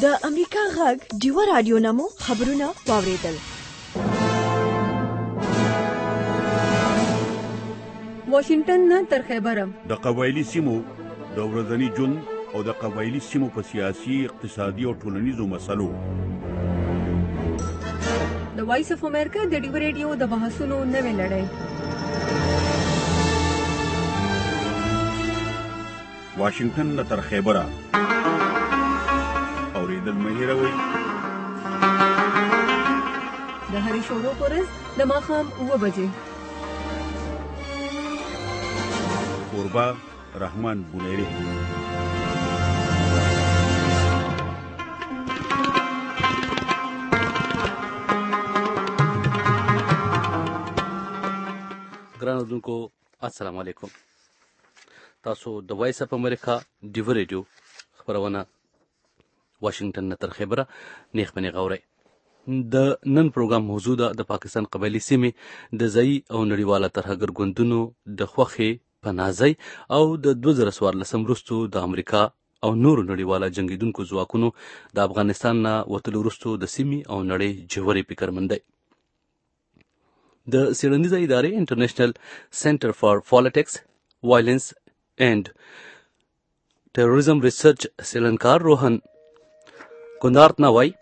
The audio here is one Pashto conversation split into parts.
د امریکا غږ ډیو رادیو نامو خبرونه واوریدل. واشنگټن نه تر خیبره د قبایلی سیمو د ورځني ژوند او د قبایلی سیمو په سیاسي، اقتصادي او ټولنیزو مسلو د وایس اف امریکا د ډیو رادیو د بحثونو نوې لړۍ واشنگټن نه تر خیبره اوریدل مه هېروئ. د هرې شروع پر ورځ د ماښام 9 بجې. کوربه رحمان بونیری. ګران اوردونکو السلام علیکم. تاسو د وایس اف امریکا ډیو رادیو خبرونه واشنگټن نه تر خیبره نیخ بنې غوري. د نن پروګرام موضوع ده د پاکستان قبایلی سیمې د ځای او نړیواله ترهګر ګوندونو د خوښې پناهځای او د 2014 وروسته د امریکا او نورو نړیواله جنگیدونکو ځواکونو د افغانستان نه وتلو وروسته د سیمې او نړۍ ژورې فکرمندۍ. د څېړنیزه ادارې انټرنیشنل سنټر فار پالیټکس، وایلنس اینڈ ټیرریزم ریسرچ څېړنکار روهن کندارت نه وایي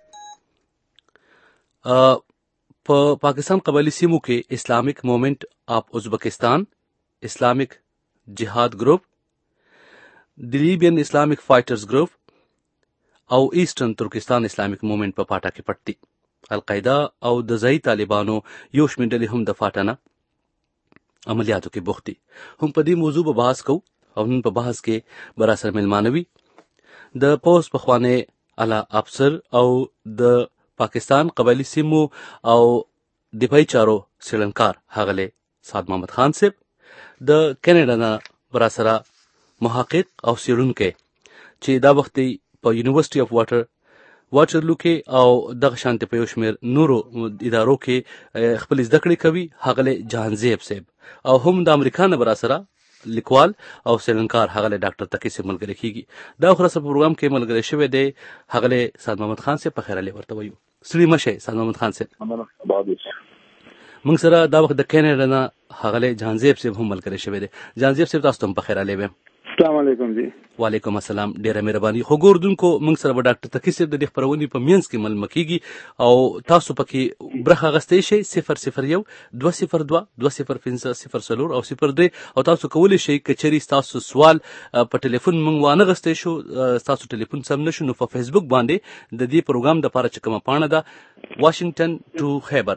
په پاکستان قبایلی سیمو کې اسلامیک موومنٹ آف ازبکستان، اسلامیک جهاد گروپ، د لیبین اسلامیک فائټرز گروپ او ایسټرن ترکستان اسلامیک موومنٹ په پاټه کې پټ دي. القاعده او د ځای طالبانو یو شمېر ډلې هم د فاټنه عملیاتو کې بوخت دي. هم په دې موضوع به بحث کوو او نن په بحث کې به راسره مېلمانه وي د پوز پخوانی اعلی افسر او د پاکستان قبایلی سیمو او دفاعي چارو څېړنکار ښاغلی سعد محمد خان صاحب، د کینیډا نه به راسره محقق او څېړونکی چې دا وخت په یونیورسټي اف واټرلو کې او دغه شانتې په یو شمېر نورو ادارو کې خپل زده کړې کوي ښاغلی جهانزیب صاحب، او هم د امریکا نه به راسره لیکوال او څېړنکار ښاغلی ډاکټر تقي صاحب ملګری کېږي. دا خو راسره په پروګرام کې ملګری شوی دی ښاغلی سعد محمد خان صاحب. په خیر علي ورته وایو. ستړي مه شئ سعد محمد خان صاحب. موږ سره دا وخت د کینیډا نه ښاغلی جهانزیب صاحب هم ملګری شوی دی. جهانزیب صاحب تاسو ته هم په خیر علي وایم. السلام علیکم جی. وعلیکم السلام. ډیره مهرباني. خو ګوردونکو موږ سره به ډاکټر تقي صاحب د دې خپرونې په منځ کې ملمه کېږي او تاسو پکې برخه اخیستی شئ 001 202 205 او 03 او تاسو کولی شئ که چېرې ستاسو سوال په ټلیفون موږ وانه غستی شو، ستاسو ټلیفون سم نه شو، نو په فیسبوک باندې د دې پروګرام دپاره چې کومه پاڼه ده واشنګټن ټو خیبر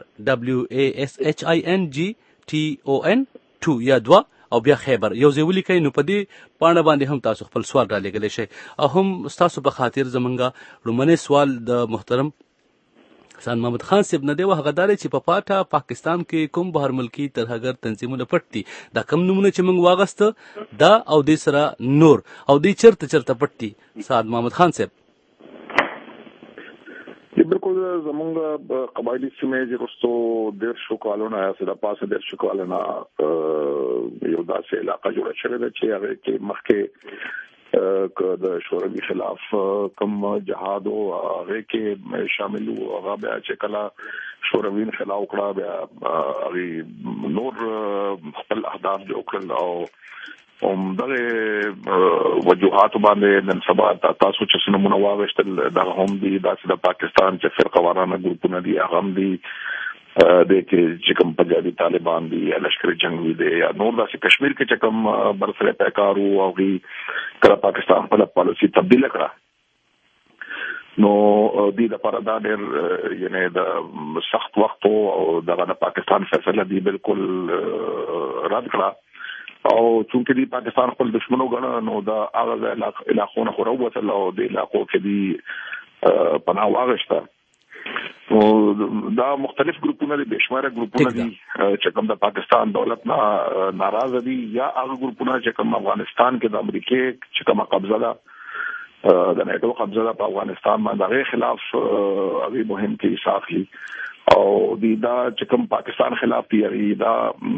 WASHINGTON 2 یا 2 او بیا خیبر یو ځای ولیکئ، نو په دې پاڼه باندې هم تاسو خپل سوال را لېږلی شئ. او هم ستاسو په خاطر زمونږ لومړنی سوال د محترم سعد محمد خان صاحب نه دی، او هغه دا دی چې په پاټه پاکستان کې کوم بهر ملکي ترهګر تنظیمونه پټ دي، دا کم نومونه چې موږ واغسته دا او دې سره نور او دې چرته پټ دي سعد محمد خان صاحب؟ بالکل زمونږ قبایلی سیمې چې وروستو 150 کالونه یا څه د پاسه 150 کالونه یو داسې علاقه جوړه شوې ده چې هغې کې مخکې د شوروي خلاف کوم جهاد و هغې کې شامل و. هغه بیا چې کله شوروي انخلا وکړه بیا هغې نور خپل اهداف جوړ کړل او دغه وجوهات باندې نن سبا تاسو چې نمونه واغشتل دا هم دي داسې د پاکستان چې فرقه وارانه ګروپونه دي، هغه هم دي د چې کوم پنجابي طالبان دي یا لشکري جنګي دي یا نور داسې کشمیر کې چې کوم برسره پیکار وو او کله پاکستان خپل پالیسي تبدیل کړه، نو دې لپاره دا ډېر یعنې د سخت وخت او دغه د پاکستان فیصله دی بالکل رد کړه. او چونکې دی پاکستان خپل دشمنو ګڼه نو دا هغه علاقو نه خو راووتل او د علاقو کې دی پناه واغشته. نو دا مختلف ګروپونه دي، بېشماره ګروپونه دي چې کوم د پاکستان دولت نه ناراضه دي یا هغه ګروپونه چې کوم افغانستان کې د امریکې چې کومه قبضه ده د نیټو قبضه ده په افغانستان باندې، هغې خلاف هغې مهم کې حصه اخلي او دا چې کوم پاکستان خلاف دی دا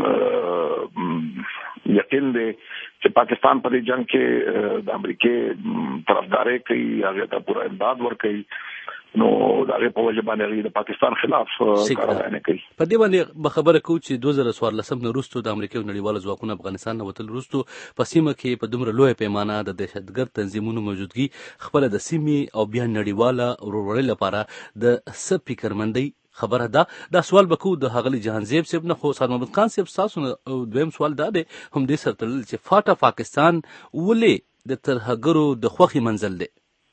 یقین دی چې پاکستان په دې جنگ کې د امریکای طرفداري کوي هغه ته پوره امداد ورکوي نو دا په وجه باندې د پاکستان خلاف کارونه نه کوي. په دې باندې خبره کوو چې 2014 نه وروسته د امریکا نړیوال ځواکونه افغانستان نه وتل وروسته په سیمه کې په دومره لوی پیمانه د دهشتګرد تنظیمونو موجودګي خپل د سیمې او بیا نړیواله ورورولۍ لپاره د څه فکرمندۍ خبره ده. دا سوال به کوو د ښاغلي جهانزیب صاحب نه، خو سعد محمد خان صاحب ستاسو نه دویم سوال دا دی هم دې سره تړلی چې فاټا پاکستان ولې د ترهګرو د خوښې منزل دی؟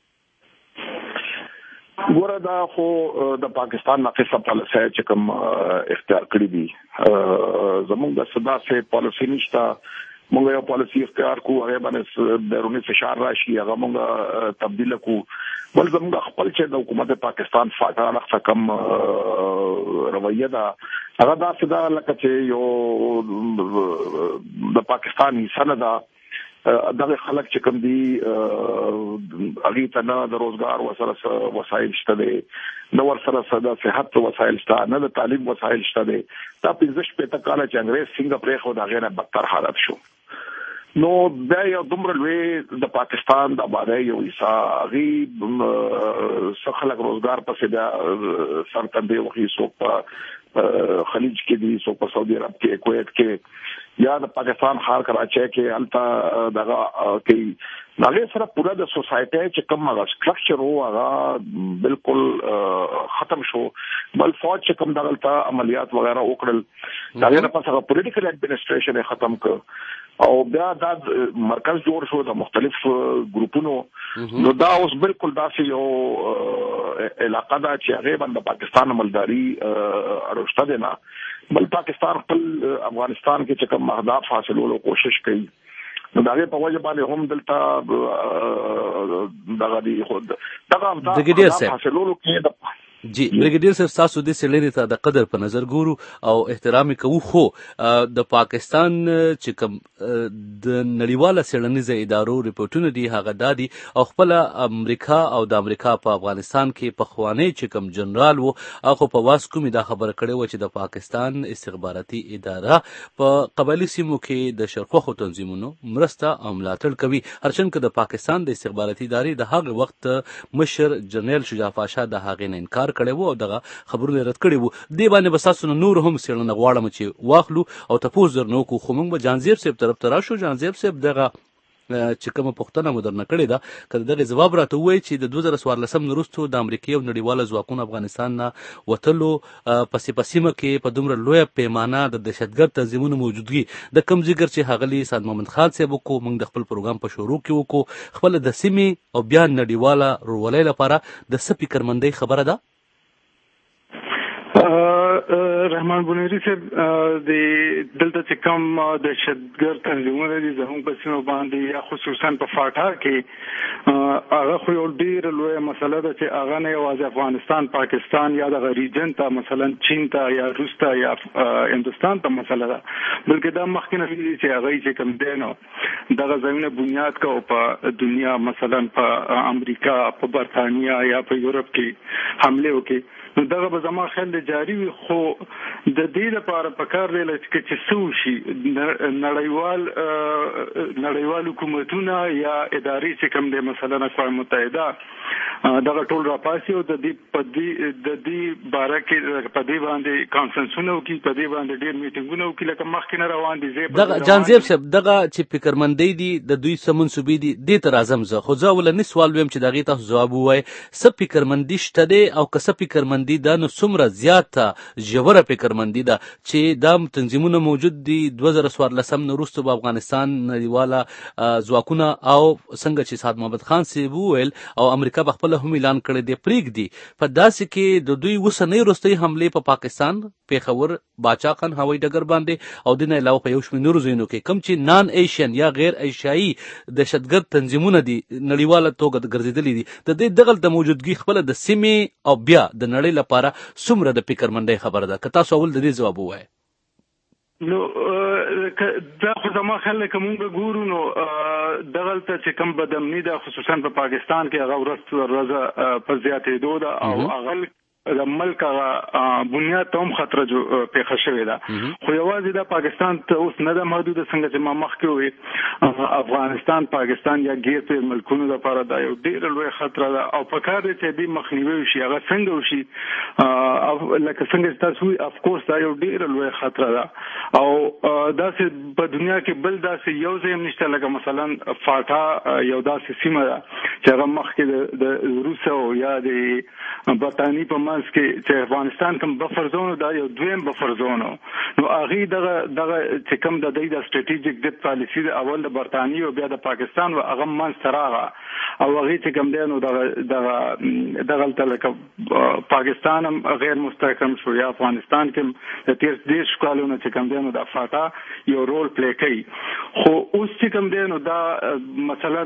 ګوره دا خو د پاکستان ناقصه پالیسي چې کوم اختیار کړی دي زموږ د صدا سے پالیسي نشته. موږ یو پالیسي اختیار کو هغه باندې بیرونی فشار راشي هغه موږ تبدیل کو بل زموږ خپل چې د حکومت پاکستان فاټا لخوا کم رویه ده هغه دا صدا لکه چې یو د پاکستان حصہ نه ده. دغه خلک چې کوم دي اړې ته نه د روزګار وسایل شته دي نو ورسره د صحت وسایل شته نه د تعلیم وسایل شته دي. دا 15 کال چې انګريز څنګه پرې خو دا غیره بدتر حالت شو. نو دا یو دومره لوی د پاکستان د آبادی یو حصہ غي خلک روزګار پسې دا سرتندې وخی سو په خلیج کې دي سو په سعودي عرب کې کویت کې یا د پاکستان خار کراچي کې التا دغه کې هغه سره پورا د سوسایټي چې کوم سټرکچر وو هغه بالکل ختم شو. بل فوج چې کوم دغه عملیات وغیرہ وکړل دا نه پس هغه پولیټیکل اډمنسټریشن ختم کړ او بیا دا مرکز جوړ شو د مختلف ګروپونو. نو دا اوس بالکل داسې یو علاقه دا چې هغه باندې پاکستان ملداري اړوشته ده نه بل پاکستان خپل افغانستان کې چې کوم اهداف حاصلولو کوشش کوي نو دغه په وجه باندې هم دلته دغه دی خود دغه اهداف حاصلولو کې جی بریګیډیر صاحب تاسو د سیلینې ته د قدر په نظر ګورو او احترام کوو خو د پاکستان چې کوم د نړیواله څېړنیزه ادارو ریپورتونه دي هغه دادي او خپل امریکا او د امریکا په افغانستان کې پخوانی چې کوم جنرال وو هغه په واسکو می دا خبره کړې و چې د پاکستان استخباراتي اداره په قبایلی سیمو کې د شرقوخو تنظیمونو مرسته او ملاتړ کوي هرڅنګه د پاکستان د استخباراتي ادارې د هغه وخت مشر جنرال شجاع پاشا د هغې نه انکار کړي وو او دغه خبرونه رد کړي وو. دې باندې بس تاسو نور هم څېړنه غواړم چې واخلو او تاسو درنو کو خو موږ به جانزیب صاحب طرف ته راشو. جانزیب صاحب دغه چې کومه پوښتنه مو درنه کړې ده کله دغه جواب راته وایي چې د 2014 نه وروسته د امریکای او نړیواله ځواکونو افغانستان نه وتلو پسې سیمه کې په دومره لویه پیمانه د دهشتګرد تنظیمونو موجودګي د کم ذکر چې هغلی سعد محمد خان صاحب کو موږ د خپل پروګرام په شروع کې وکړو خپل د سیمې او بیا نړیواله ورولۍ لپاره د څه فکرمندۍ خبره ده؟ رحمان بنيري صاحب د دلته چې کوم د دهشتګرد تنظیمونه دي زموږ په سیمه باندې یا خصوصا په فاټا کې هغه خو یو ډېر لویه مسله ده چې هغه نه یوازې افغانستان پاکستان یا دغه ریجن ته مثلا چین ته یا روس ته یا هندوستان ته مسله ده بلکې دا مخکې نه ویلي چې هغه چې کوم دی نو دغه ځایونه بنیاد کو په دنیا مثلا په امریکا په برطانیه یا په یورپ کې حمله وکړي نو دغه به زما خیال جاری وي خو د دې لپاره پکار دی چې څه وشي نړیوال حکومتونه یا ادارې چې کوم دی مثلا اقوام متحده دغه ټول راپاسي او د دې باره کې په دې باندې کانفرنسونه وکړي په دې باندې ډېر میټینګونه وکړي لکه مخکې نه روان دي. دغه جانزیب صاحب دغه چې فکرمندۍ دي د دوی څه منسوبې دي دې ته راځم زه خو زه اولنی سوال ویم چې دغې تاسو ځواب ووایئ څه فکرمندي شته دی او که څه فکرمندي دا نو څومره زیاته ژوره فکرمندي ده چې دا تنظیمونه موجود دي 2014 نه وروسته به افغانستان نړیواله ځواکونه او څنګه چې سعد محمد خان صاحب وویل او امریکا به خپله هم اعلان کړی دی پرېږدي په داسې کې د دوی اوسنۍ وروستۍ حملې په پاکستان پیښور باچا خان هوایي ډګر باندې او د نه علاوه په یو شمېر نورو ځایونو کې کوم چې نان ایشین یا غیر ایشیایي دهشتګرد تنظیمونه دي نړیواله توګه ګرځېدلي دي د دې دغه د موجودګي خپله د سیمې او بیا د نړۍ لپاره څومره د فکرمندۍ خبره ده که تاسو اول د دې ځواب ووایئ. نو دا خو زما خیال لکه مونږ ګورو نو دغلته چې کوم بدامني ده خصوصا په پاکستان کې هغه ورځ په زیاتېدو ده او هغه د ملک بنیاد ته هم خطر پیښه شوې ده. خو یوازې د پاکستان ته اوس نه ده محدوده، څنګه چې ما مخکې وې افغانستان، پاکستان یا غیر په ملکونو لپاره دا یو ډېر لوی خطر ده او په کار دی چې دې مخنیوي وشي. هغه څنګه وشي؟ لکه څنګه چې تاسو وایي اف کورس دا یو ډېر لوی خطر ده او داسې په دنیا کې بل داسې یو ځای هم نشته لکه مثلا فاټا یو داسې سیمه ده چې هغه مخکې د روس او یا د برطانیې په منځ کې چې افغانستان کوم بفر زون دا یو دویم بفر زون نو هغه دغه چې کوم د دې د سټریټیجیک ډیپ پالیسی د اول د برطانیې او بیا د پاکستان او هغه منځ تراغه او هغه چې کوم دی نو دغه لکه پاکستان هم غیر مستحکم شو یا افغانستان کې د تیر دیش کالونو چې کوم دی نو د فاټا یو رول پلی کوي. خو اوس چې کوم دی نو دا مثلا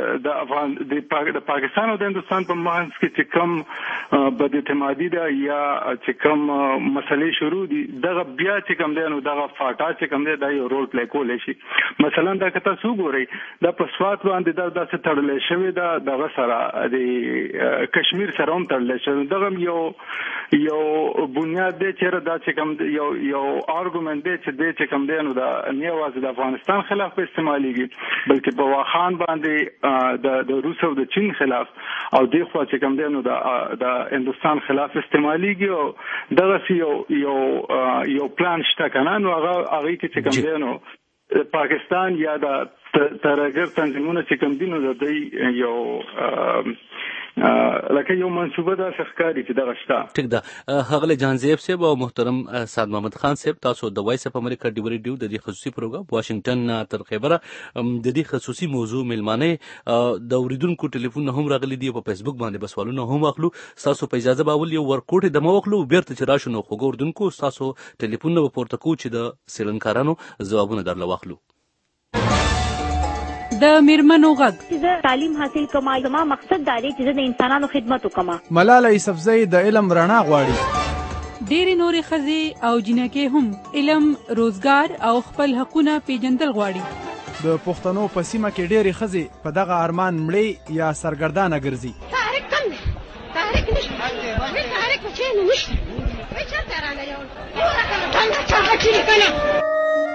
د پاکستان او د هندستان په منځ کې چې کوم بد اعتمادي ده یا چې کوم مسلې شروع دي دغه بیا چې کوم دی نو دغه فاټا چې کوم دی دا یو رول پلی کولی شي. مثلا دا که تاسو وګورئ دا په سوات باندې دا داسې تړلی شوې ده دغه سره د کشمیر سره هم تړلی شوی. دغه یو بنیاد دی چې دا چې کوم یو آرګومنټ دی چې کوم دی نو دا نه یوازې د افغانستان خلاف بلکې په واخان باندې د روس او د چین خلاف او د خوا چې کوم دی نو د هندستان خلاف استعماليږي او دغه یو پلان شته کنه نو هغه کې چې کوم دی نو پاکستان یا د ترګر تنظیمونه چې کوم دي نو د دې یو لکه یو منصوبه ده ښکاری چې دغه شته. ټیک ده. هغه جانزیب صاحب او محترم سعد محمد خان صاحب تاسو د وایس اف امریکا ډیو ریډیو د دې خصوصي پروګرام واشنگټن تر خیبره د دې خصوصي موضوع ملمانه د اوریدونکو ټلیفون هم راغلي دی په فیسبوک باندې بس سوالونه هم اخلو. تاسو په اجازه باول یو ورکوټ د موخلو بیرته چې راشو نو خو اوریدونکو تاسو ټلیفون نه پورته کو چې د سیلنکارانو جوابونه درلو واخلو. د میرمنو غږ زه تعلیم حاصل کوم زما مقصد دا دی چې د انسانانو خدمت وکم. ملاله یوسفزۍ د علم رڼا غواړي. ډېرې نورې ښځې او جنکې هم علم، روزګار او خپل حقونه پیژندل غواړي. د پښتنو په سیمه کې ډېرې ښځې په دغه ارمان مړې یا سرګردانه ګرځي. تحریک کم دی، تحریک نشته، تحریک په چینو نشته، وایي چېرته راغلی یو څنګه چاغه چیرې کنه.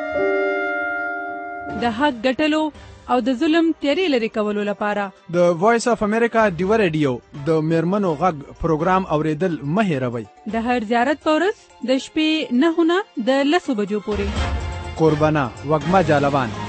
د حق ګټلو او د ظلم تیارې لرې کولو لپاره د وایس اف امریکا ډیو ریډیو د میرمنو غږ پروګرام اوریدل مه هېروئ. د هر زیارت په ورځ د شپې 9 نه د 10 بجو پورې. قربانه وږمه جالوان.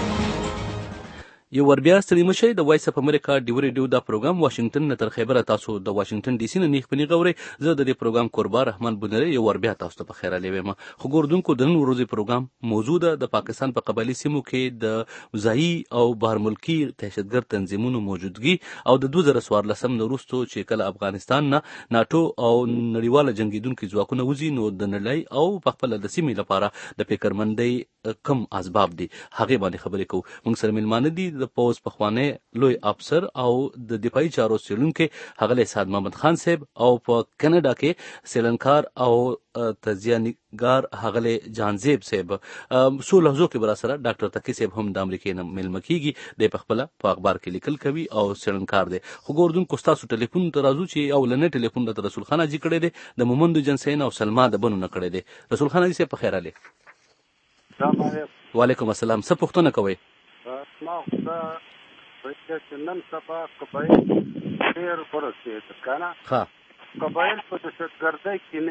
یو ور بیا ستړي مشئ. د وایس اف امریکا ډیو ریډیو دا پروګرام واشنگټن نه تر خیبره تاسو د واشنگټن ډي سي نه نیخ پنی غوري. زه د دې پروګرام قربان رحمان بنری یو ور بیا تاسو ته په خیر علي ویم. خو ګوردونکو د نن ورځې پروګرام موضوع ده د پاکستان په قبایلی سیمو کې د ځایي او بهر ملکی دهشتګرد تنظیمونو موجودګي او د 2014 نه وروسته چې کله افغانستان نه ناتو او نړیواله جنگیدونکو ځواکونه وزي نو د نړۍ او په خپل د سیمې لپاره د فکرمندۍ کم اسباب دي هغه باندې خبرې کوو. موږ سره ملمانه دي د پوز پخوانی لوی افسر او د دفاعي چارو سیلونکو هغه سعد محمد خان صاحب او په کینیډا کې سیلنکار او تزیانګار هغه جانزیب صاحب سو لحظو کې برا سره ډاکټر تقی صاحب هم د امریکای نه ملمه کیږي د پخپله په اخبار کې لیکل کوي او سیلنکار دی. خو ګوردونکو تاسو ټلیفون ته راځو چې او لنه ټلیفون د رسول خان اجي کړی دی د مومند جنسین او سلما د بنو نه کړی دی. رسول خان اجي په خیر علي. السلام علیکم. وعلیکم السلام. څه پوښتنه کوئ؟ ما خدا چې نن سبا قبایل ډېر ورسېد کنه. ها قبایل په دهشتګردۍ کې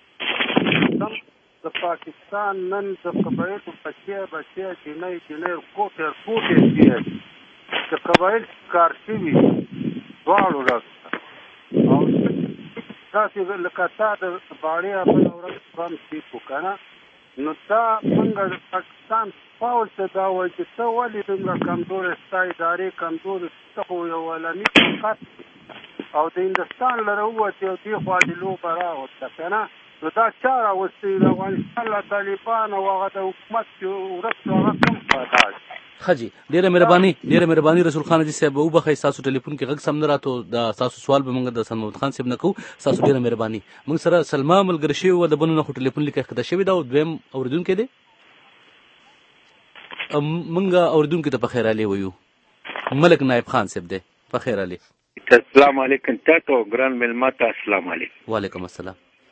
نه د پاکستان نن د قبایلو بچې جنۍ کوټې دي د قبایل کار شوي دواړو راځه او تاسې لکه تا د باړې بله ورځ پرم سیکو کنه نو دا څنګه د پاکستان پاول ته دا وایي چې ته ولې دومره کمزورې ستا ادارې کمزورې ته خو یو علمي طاقت او د هندوستان له راووتې او دې خوا د لوبه راوسته که نه نو دا چا راوستې د افغانستان له طالبان او هغه د حکومت چې ورک شو هغه کوم خطا دی. ښه جي ډېره مهرباني رسول خان حاجي صاحب وبخئ ستاسو ټلیفون کې غږ سم نه راته د ستاسو سوال به موږ د سعد محمد خان صاحب نه کوو. ستاسو ډېره مهرباني. موږ سره سلما ملګري شوي وه د بنو نه خو ټلیفون لیکه ښکته شوې ده او دویم اورېدونکی دی موږ اورېدونکي ته په خیر علي ویو. ملک نایب خان صاحب دی په خیر علي. السلام علیکم تاسو ګران ملما ته السلام علیکم. وعلیکم السلام.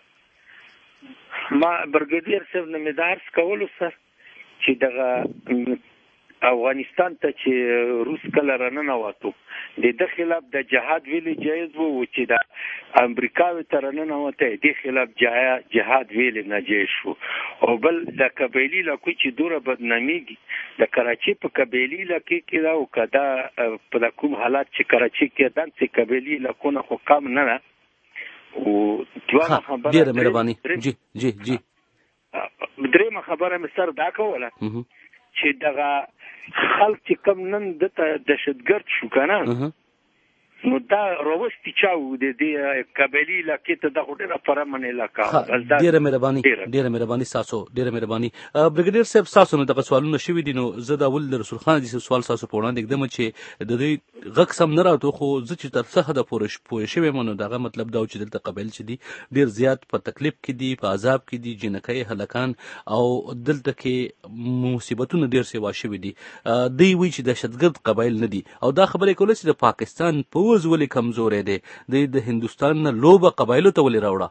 ما برګډیر صاحب نمیدارس کولو سر چې دغه افغانستان ته چې روس کله رانه واتو د خلاف د جهاد ویلي جایز وو چې د امریکا تر رانه وته د خلاف جهاد ویلي ناجیز شو او بل د قبایلی لکه چې دوره بدناميږي د کراچي په قبایلی لکه کې دا او کدا په کوم حالات چې کراچي کې دان چې قبایلی لکه خو کم نه او دوه خبره ډیره مهرباني. جی درېمه خبره مې سر دا کوله چې دغه خلک چې کم نن د دهشتګرد شو کنه نو دا روستي چاو د دې قبایلی علاقې ته د هډره پرمن علاقہ ډیره مهرباني تاسو ډیره مهرباني. برګډیر صاحب تاسو نو د سوالونو شوي دي نو زه د اول رسول خان د سوال تاسو په وړاندې کدم چې د دې غږ سم نه راته خو زه چې تر څه د پوره شوی مونږ دغه مطلب دا چې دلته قبایل چې دي ډیر زیات په تکلیف کې دي په عذاب کې دي جنکۍ هلکان او دلته کې مصیبتونه ډیر سیوا شوي دي. دوی وی چې دهشتګرد قبایل نه دي او دا خبره کوله چې د پاکستان په ولې کمزورې دي د هندوستان نه لوبه قبایلو ته ولې راوړه؟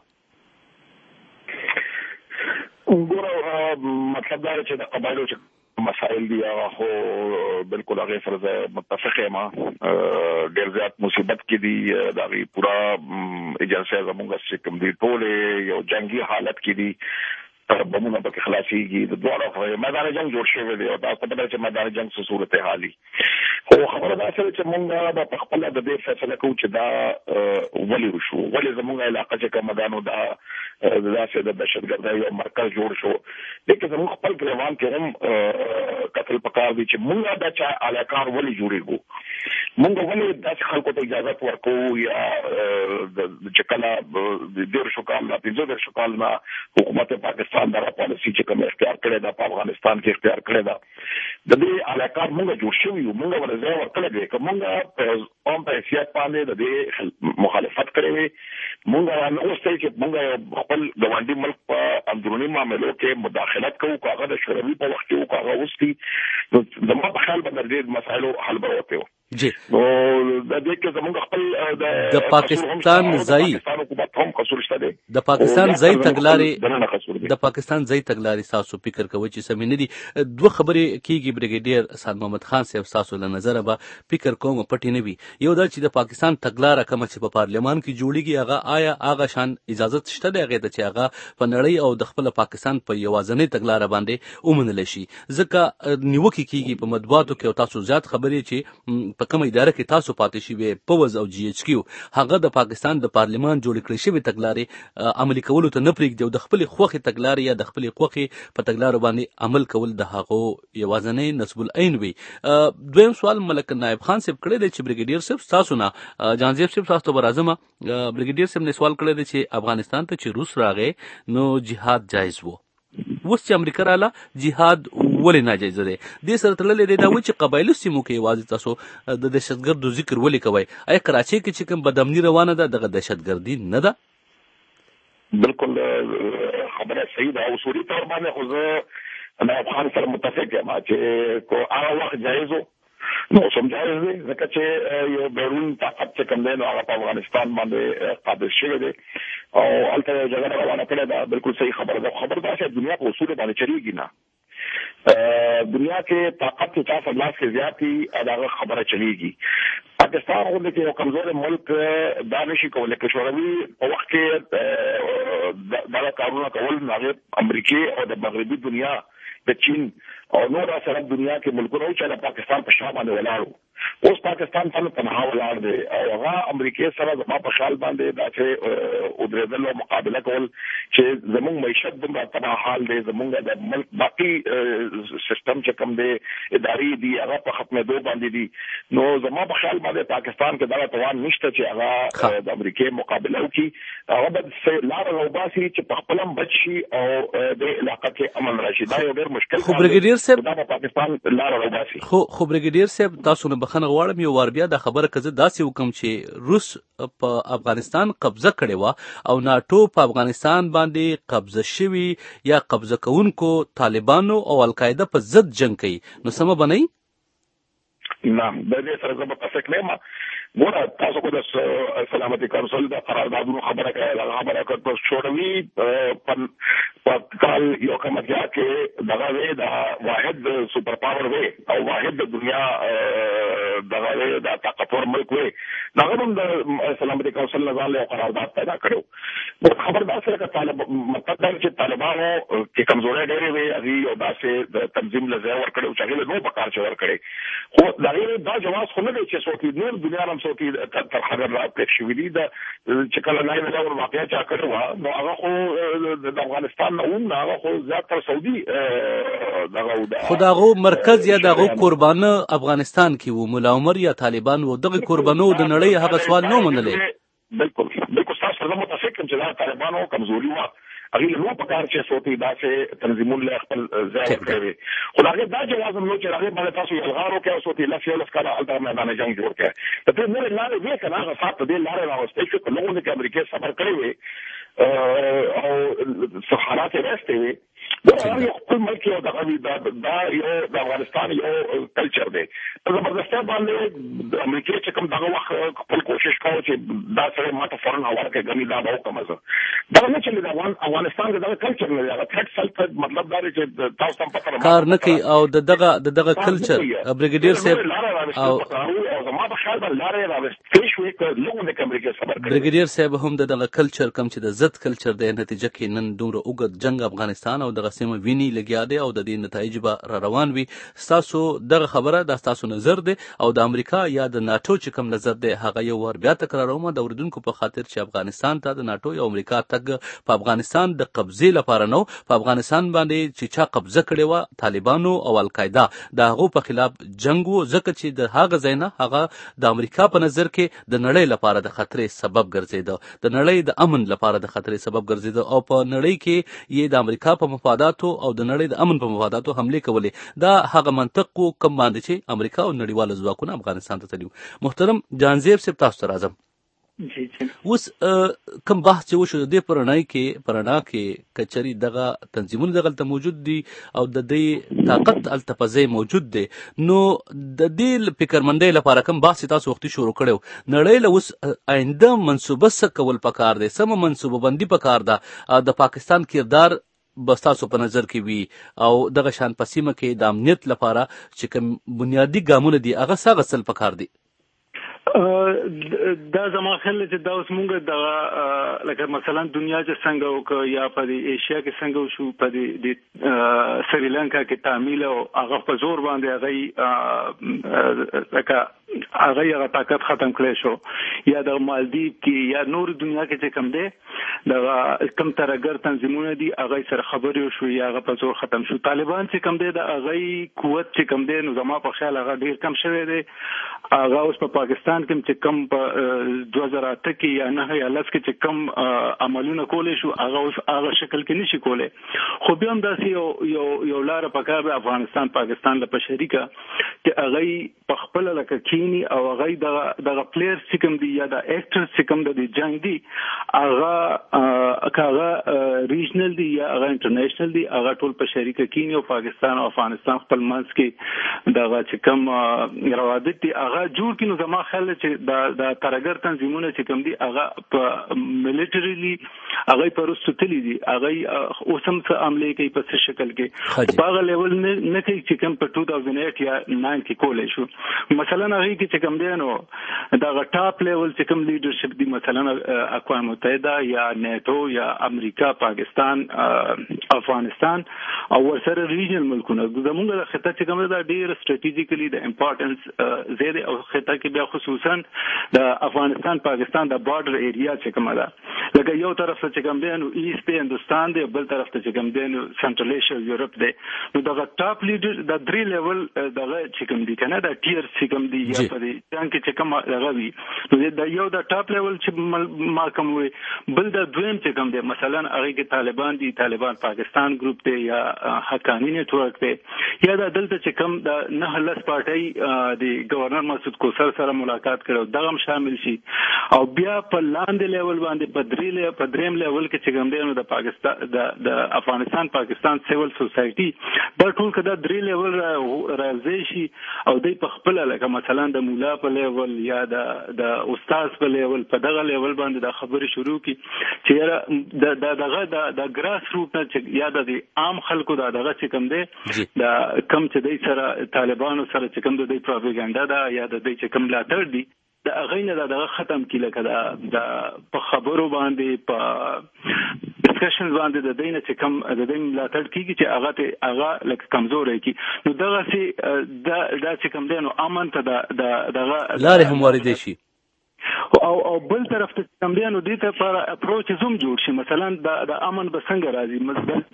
ګوره مطلب دا چې د قبایلو چې مسائل دي هغه خو بالکل هغه سره متفق یم. ډېر زیات مصیبت کې دي دا پورا اجازه زموږ چې کوم دي ټول یو جنگي حالت کې دي بمونه پکې خلاصيږي د دوه میدان جنگ جوړ شوی دی او دا په دغه چې میدان جنگ څه صورت حالي خو خبره دا چې موږ په خپل د دې فیصله کوو چې دا ولې وشو ولې زموږ علاقه چې کوم مدانو دا داسې د دهشتګردۍ یو مرکز جوړ شو لیکن زموږ خپل ګریوان کې هم قتل پکار دي چې موږ دا چا علاقار ولې جوړېږو موږ ولې داسې خلکو ته اجازه ورکوو یا چې کله ډېر شو کال نه 15 شو کال نه حکومت پاکستان دا پالیسي چې کوم اختیار کړی دا په افغانستان کې اختیار کړی دا د دې علاقار موږ جوړ شوی یو موږ ورځ ورکړل دي که موږ هم په سیاست باندې د دې مخالفت کړی وي موږ نه اوسئ چې موږ خپل ګاونډي ملک په اندروني معاملو کې مداخلت کوو کاغه د شوروي په وخت کې کاغه اوسي نو زموږ په خیال باندې دې مسایلو حل به وکړو. جی نو د دې کې زموږ خپل د پاکستان ځای د پاکستان ځای تګلارې تاسو فکر کوئ چې سمې نه دي دوه خبرې کیږي بریګیډیر اسد محمد خان صاحب تاسو له نظر به فکر کوم پټی نه وي یو دا چې د پاکستان تګلارې کوم چې په پارلیمان کې جوړیږي هغه آیا هغه شان اجازه شته دی هغه چې هغه په نړۍ او د خپل پاکستان په یوازنۍ تګلارې باندې ومنل شي ځکه نیوکه کیږي په مطبوعاتو کې او تاسو زیات خبرې چې په کوم اداره کې تاسو پاتې شوی پوز او جی ایچ کیو هغه د پاکستان د پارلیمان جوړ کړی شوی تګلارې عملي کولو ته نه پرېږدي او د خپل خوخي تګلارې یا د خپل خوخي په تګلارو باندې عمل کول د هغه یوازنۍ نسب العين وي. دویم سوال ملک نائب خان صاحب کړی دی چې بریګیډیر صاحب تاسو نه جانزیب صاحب تاسو ته راځم بریګیډیر صاحب نه سوال کړی دی چې افغانستان ته چې روس راغی نو جهاد جایز وو اوس چې امریکا رااله جهاد ولې ناجایز دی دې سره تړلې دی دا و چې قبایلو سیمو کې یوازې تاسو د دهشتګردو ذکر ولې کوئ آیا کراچۍ کې چې کوم بدامني روانه ده دغه دهشتګردي نه ده؟ بالکل خبره صحیح ده اصولي طور باندې خو زه نائب خان سره متفق یم چې کو هغه وخت جایز و نو سم جایز دی ځکه چې یو بیرون طاقت چې کوم دی نو هغه په افغانستان باندې قابل شوی دی او هلته یو جګړه روانه کړې ده بالکل صحیح خبره ده خبره دا چې دنیا په اصول باندې چلیږي نه دنیا کې طاقت چې چا په لاس کې زیات وي هغه خبره چلیږي پاکستان غوندې کې یو کمزور ملک دا نشي کولی که شوروي په وخت کې دغه کارونه کول نو هغې امریکې او د مغربي دنیا د چین او نور سره دنیا کې ملکونه چې د پاکستان په شا باندې ولاړو اوس پاکستان څنګه تنها ولاړ دی او هغه امریکای سره زما په خیال باندې دا چې او درېدل او مقابله کول چې زموږ معیشت دومره تباه حال دی زموږ د ملک باقي سیستم چې کوم دی اداري دی هغه په ختمېدو باندې دي نو زما په خیال باندې پاکستان کې دا توان نشته چې هغه د امریکای مقابله وکړي هغه به لاره وباسي چې په خپل بچ شي او د علاقې کې امن راشي دا یو ډېر مشکل خو بریګیډیر صاحب دا پاکستان لاره وباسي خو بریګیډیر صاحب تاسو نه بخنه غواړم یو وار بیا د خبره کزه داسې وکم چې روس په افغانستان قبضه کړې و او ناټو په افغانستان باندې قبضه شوی یا قبضه کوونکو طالبانو او القاعده په ضد جنگ کوي نو سم بنئ نه د دې سره زه متفق نه یم ګوره تاسو کو د سلامتي کونسل د قراردادونو خبره کوي هغه خبره کوي شوروي په کال یو کومه کې دغه د واحد سپر پاور وي او واحد د دنیا دغه د طاقتور ملک وي دغه هم د سلامتي کونسل نه ځان له قرارداد پیدا کړو خبردار سره طالب مطلب چې طالبانو کې کمزوري ډېرې وي هغه یو داسې د تنظیم لزه ور کړو چې هغه نو په کار چور کړي خو دا جواز خو نه دی چې څوک نور دنیا هم څوک تر خبر را پېښ شوې دي د چې کله نه ویل واقعیا چا کړو نو هغه خو د افغانستان نه هغه خو زیاتره سعودي دغه خداغو مرکز یا دغه قربانه افغانستان کې وو ملا عمر یا طالبان وو دغه قربانو د نړۍ هغه سوال نو منلې بالکل تاسو سره متفق یم چې دا طالبانو کمزوري وه هغه نو په کار چې سوتي داسې تنظیمونه له خپل ځای کوي خدای دا جواز نو چې هغه باندې تاسو یلغارو کې سوتي لاسي ولس کړه الته میدان جنگ جوړ کړي ته نور لارې وې کنه هغه فات دې لارې راوستي چې په لوګو کې امریکا سفر کړی وي او حالات راستي وي دا یو خپل ملک یو دا یو د افغانستان یو کلچر دی زبردسته باندې د امریکا چې کوم دغه وخت خپل کوشش کوي چې دا سره ماته فورن هوار کې غني دا به کوم څه دا نه چې د افغانستان دغه کلچر نه دی هغه څه مطلب دا چې تاسو هم پته کار نه کوي او دغه کلچر بریګیډیر صاحب او زما په خیال باندې لارې راوستي شوې چې لوګو د امریکا سفر کوي بریګیډیر صاحب هم دغه کلچر کم چې د ضد کلچر دی نتیجه کې نن دومره اوږد جنگ افغانستان او دغه سیمه ویني لګیا دی او د دې نتایج به روان وي تاسو دغه خبره د تاسو نظر دی او د امریکا یا د ناتو چې کوم نظر دی هغه یو ور بیا تکراروم د اوریدونکو په خاطر چې افغانستان ته د ناتو یا امریکا تګ په افغانستان د قبضه لپاره نو په افغانستان باندې چې چا قبضه کړې و طالبانو او القاعده د هغه په خلاف جنگ وو ځکه چې د هغه ځای نه هغه د امریکا په نظر کې د نړۍ لپاره د خطر سبب ګرځیده د نړۍ د امن لپاره د خطر سبب ګرځیده او په نړۍ کې یې د امریکا په مفاداتو او د نړۍ د امن په مفاداتو حمله کولې دا هغه منطق کوم باندې چې امریکا او نړیوال ځواکونه افغانستان ته تللی محترم جانزیب صاحب تاسو ته راځم اوس کوم بحث چې وشو د پرنای کې کچري دغه تنظیمونه دغه موجود دي او د دې طاقت التفاظي موجود دي نو د دې فکرمندۍ لپاره کوم بحث تاسو وختي شروع کړو نړۍ له اوس آینده منسوبه کول پکار دي سم منسوبه بندي پکار ده د پاکستان کردار بس تاسو په نظر کې وي او دغه شان پسیمه کې د امنیت لپاره چې کوم بنیادی ګامونه دي هغه څنګه غسل پکار دي دا زما خیال چې دا اوس مونږ د لکه مثلا دنیا چې څنګه وکړو یا په ایشیا کې څنګه وشو په سریلانکا کې تعمیل او هغه په زور باندې هغه طاقت ختم کړی شو یا د مالدیو کې یا نور دنیا کې چې کم دی د کم ترګر تنظیمونه دي هغه سره خبرې شو یا هغه په زور ختم شو طالبان چې کم دی د هغه قوت چې کم دی نو زما په خیال هغه ډیر کم شوی دی هغه اوس په پاکستان کې چې کم په 2008 کې یا 9 یا 10 کې چې کم عملونه کولې شو هغه اوس هغه شکل کې نشي کولای خو بیا هم داسې یو لار پکار به افغانستان پاکستان له شریکه چې هغه په خپل لکه کینی او هغه د پلیئر چې کوم دی یا د اکټر چې کوم د جنگ دی هغه ریجنل دی یا هغه انټرنیشنل دی هغه ټول په شریکه کینی او پاکستان او افغانستان خپل منځ کې دغه چې کوم روابط دي هغه جوړ کینو زما خیال چې د ترګر تنظیمونه چې کوم دي هغه په ملټریلی هغه پر وسوتلی دي هغه اوسم څه عملي کوي په څه شکل کې په هغه لیول نه کوي چې کوم په 2008 یا 9 کې کولای شو مثلا هغه کې چې کوم دی نو دا ټاپ لیول چې کوم لیډرشپ دي مثلا اقوام متحده یا نیټو یا امریکا پاکستان افغانستان او ورسره ریجنل ملکونه زموږ د خطه چې کوم دا ډیر سټریټیجیکلی د امپورټنس زیاده او خطه کې بیا خصوصا د افغانستان پاکستان د بارډر ایریا چې کومه ده لکه یو طرف ته چې کوم دی نو ایست هندستان دی بل طرف ته چې کوم دی نو سنټرل ایشیا یورپ دی نو دا ټاپ لیډر د 3 لیول دغه چې کوم دی کنه دا ټیر چې کوم دی یا په دې څنګه چې کوم دغه وی نو دا یو د ټاپ لیول چې ما کوم وي بل د دویم چې کوم دی مثلا هغه کې طالبان دي طالبان پاکستان ګروپ دی یا حقانی نتورک دی یا د دلته چې کوم د 9 پارټي د گورنر مسعود کوثر سره ملاقات ملاقات کړو دغه شامل شي او بیا په لاندې لیول باندې په دریم لیول کې چې کوم دی نو د پاکستان د افغانستان پاکستان سیول سوسایټي دا ټول کدا درې لیول راځي شي او دوی په خپل لکه مثلا د مولا په لیول یا د استاد په لیول په دغه لیول باندې د خبرې شروع کی چې د ګراس روټ نه چې یا د عام خلکو دغه چې کوم دی د کم چې د سره طالبانو سره چې کوم د پروپاګاندا دا یا د چې کوم لاتر دی د اغینه دغه ختم کی لکه د په خبرو باندې په ډسکشن باندې د دینه چې کوم د دین لاتر کیږي چې هغه لکه کمزور کی نو دغه سي د چې کوم دی نو امن ته دغه لارې هم واردې شي او بل طرف ته کوم دی نو دې ته پر اپروچ زوم جوړ شي مثلا د امن به څنګه راځي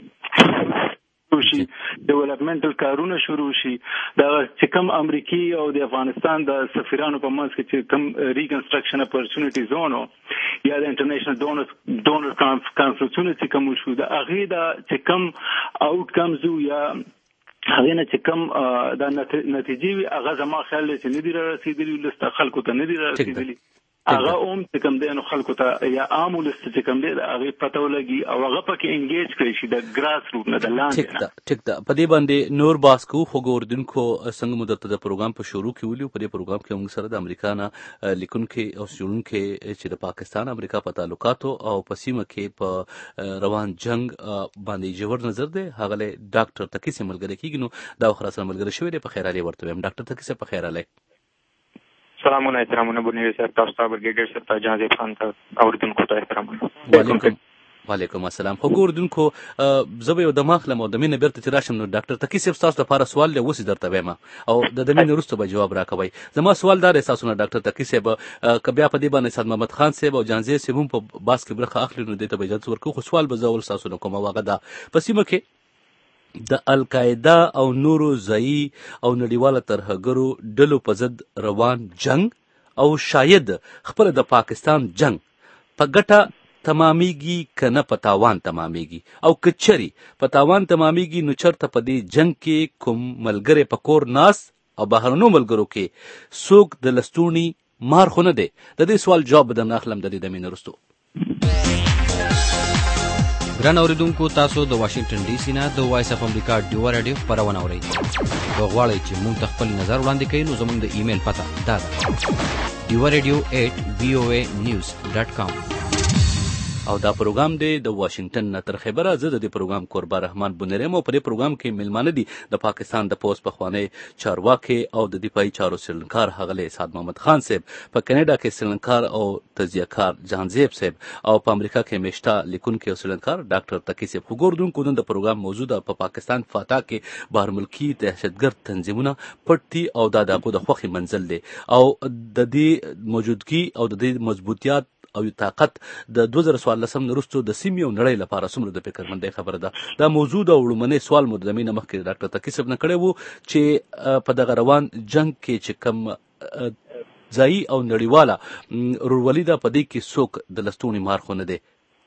مثلا شي ډیولپمنټل کارونه شروع شي دا چې کوم امریکای او د افغانستان د سفیرانو په منځ کې چې کوم ریکنسټرکشن اپورچونټی زون یا د انټرنیشنل ډونر کانفرنسونه چې کوم شو دا هغه دا چې کوم آوټ کمز یا هغه نه چې کوم د نتیجې هغه زما خیال چې نه دی رسیدلی لسته خلکو ته نه دی رسیدلی هغه چې کوم دی نو خلکو ته یا عام ولست چې کوم دی هغه پته ولګي او هغه پکې انګیج کړي شي د ګراس روټ نه د لاندې ټیک ده په دې باندې نور باسکو خو ګوردونکو څنګه مدته د پروګرام په شروع کې ویلو په دې پروګرام کې موږ سره د امریکا نه لیکونکو او څېړونکو چې د پاکستان امریکا په تعلقاتو او په سیمه کې په روان جنگ باندې جوړ نظر دی هغه ډاکټر تقی سي ملګری کیږي نو دا خلاص ملګری شوی دی په خیر علي ورته ویم ډاکټر تقی سي په خیر علي سلامونه احترامونه بنیری صاحب تاسو ته برګیډر صاحب ته جهازي خان ته اوریدونکو ته احترامونه وعلیکم السلام خو ګوردونکو زه یو د ماخلم او د مینه بیرته چې راشم نو ډاکټر تقی صاحب تاسو لپاره سوال لوسی درته وایم او د مینه وروسته به جواب راکوي زما سوال دا احساسونه ډاکټر تقی صاحب کبیا په دې باندې صاد محمد خان صاحب او جانزي صاحب په باس کې برخه اخلي نو دته به اجازه ورکو خو سوال به زول تاسو کوم واغه دا پسیمه کې د القاعده او نورو ځای او نړیواله ترهګرو ډلو په ضد روان جنگ او شاید خپل د پاکستان جنگ په ګټه تمامېږي کنه په تاوان تمامېږي او کچري په تاوان تمامېږي نو چرته په دې جنگ کې کوم ملګری په کور ناس او بهرنو ملګرو کې څوک د لستوڼي مار خو نه دی د دې سوال جواب د ناخلم د دې د مینه رستو ګران اوریدونکو تاسو د واشنگټن ډي سي نه د وایس اف امریکا ډیو رادیو خبرونه اورئ که غواړئ چې موږ ته خپل نظر وړاندې کړئ نو زموږ د ایمیل پته دا ده diwaradio@voanews.com او دا پروګرام دی د واشنگټن نه تر خبره زه د دې پروګرام قربا رحمان بنرم او په دې پروګرام کې ملمانه دي د پاکستان د پوسټ پخوانی چارواکي او د دفاعي چارو سرلنکار هغه سعد محمد خان صاحب په کینیډا کې سرلنکار او تجزیه‌کار جهانزیب صاحب او په امریکا کې میشتا لیکونکو سرلنکار ډاکټر تقی صاحب وګوردونکو نن د پروګرام موضوع په پاکستان فاتا کې بهر ملکی دهشتګرد تنظیمونه پټي او د دغه د خوخي منزل دي او د دې موجودګي او د دې مضبوطیات او طاقت د 2014 نورستو د سیمې او نړۍ لپاره څومره د فکرمندۍ خبره ده دا موضوع د وړمنې سوال مو د زمينه مخکې ډاکټر تقی صاحب نه کړی وو چې په دغه روان جنگ کې چې کم ځای او نړیواله رورولي ده په دې کې څوک د لستونی مار خو نه دی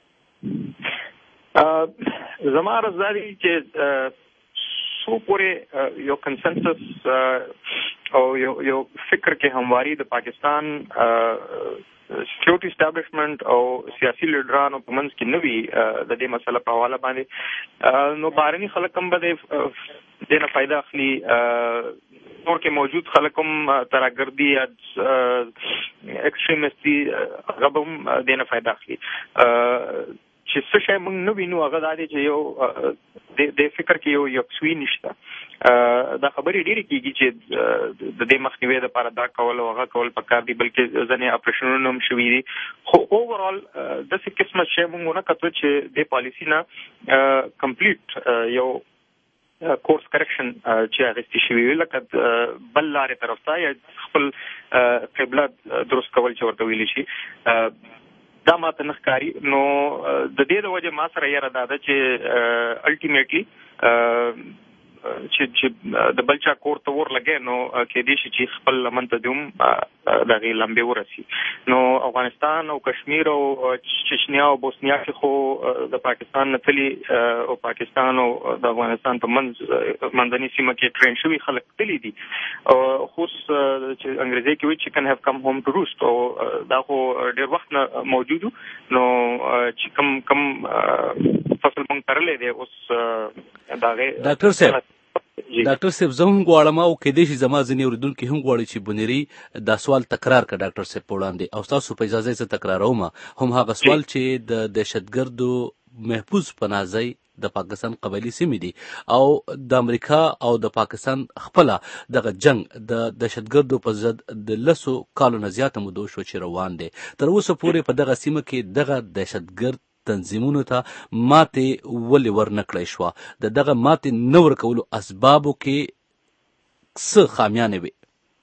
زما رضاوی چې سو پورې یو کنسنسس او یو فکر کې همواري د پاکستان سکیورټي اسټابلیشمنٹ او سیاسي لیډرانو په منځ کې نوي د دې مسله په حواله باندې نو بهرني خلک هم به دې نه فائدہ اخلي نور کې موجود خلک هم تراګردي یا ایکستریمستي هغه هم دې نه فائدہ اخلي چې څه شی موږ نه وینو هغه دا دی چې یو د فکر کې یو یکسوي نشته دا خبرې ډېرې کېږي چې د دې مخنیوي لپاره دا کول او هغه کول پکار دي بلکې ځینې اپریشنونه هم شوي دي خو اوورال داسې قسمه شی موږ ونه کتو چې دې پالیسي نه کمپلیټ یو کورس کریکشن چې اغستې شوي وي لکه بل لارې طرف ته یا خپل قبله درست کول چې ورته ویلی شي دا ماته نه ښکاري نو د دې د وجې ما سره یاره دا ده چې الټیمیټلی چې د بلچا کور ته ور لګي نو کې دې شي چې خپل لمن ته دوم دغه لمبه ورسي. نو افغانستان او کشمیر او چچنیا او بوسنیا کې خو د پاکستان نه تلي او پاکستان او د افغانستان په منځنۍ سیمه کې ټرین شوي خلک تلي دي خو چې انګریزي کې وایي چې کن هاف کم هوم ټو روست او دا خو ډېر وخت نه موجودو. نو چې کم فصل مونږ ترلې دی اوس داغه ډاکټر صاحب زه هم غواړم او کېدای شي زما ځینې اورېدونکي هم غواړي چې بنيري دا سوال تکرار کړه ډاکټر صاحب په وړاندې او تاسو په اجازه زه تکراروم هم هغه سوال چې د دهشتګردو محفوظ پناه ځای د پاکستان قبایلی سیمې دي او د امریکا او د پاکستان خپله دغه جنگ د دهشتګردو په ضد د 10 کالو نه زیاته مودو شو چې روان دی. تر اوسه پورې په دغه سیمه کې دغه دهشتګرد تنظیمونو ته ماتې ولې ورنکړی شوه؟ د دغه ماتې نه ورکولو اسبابو کې څه خامیانې وي؟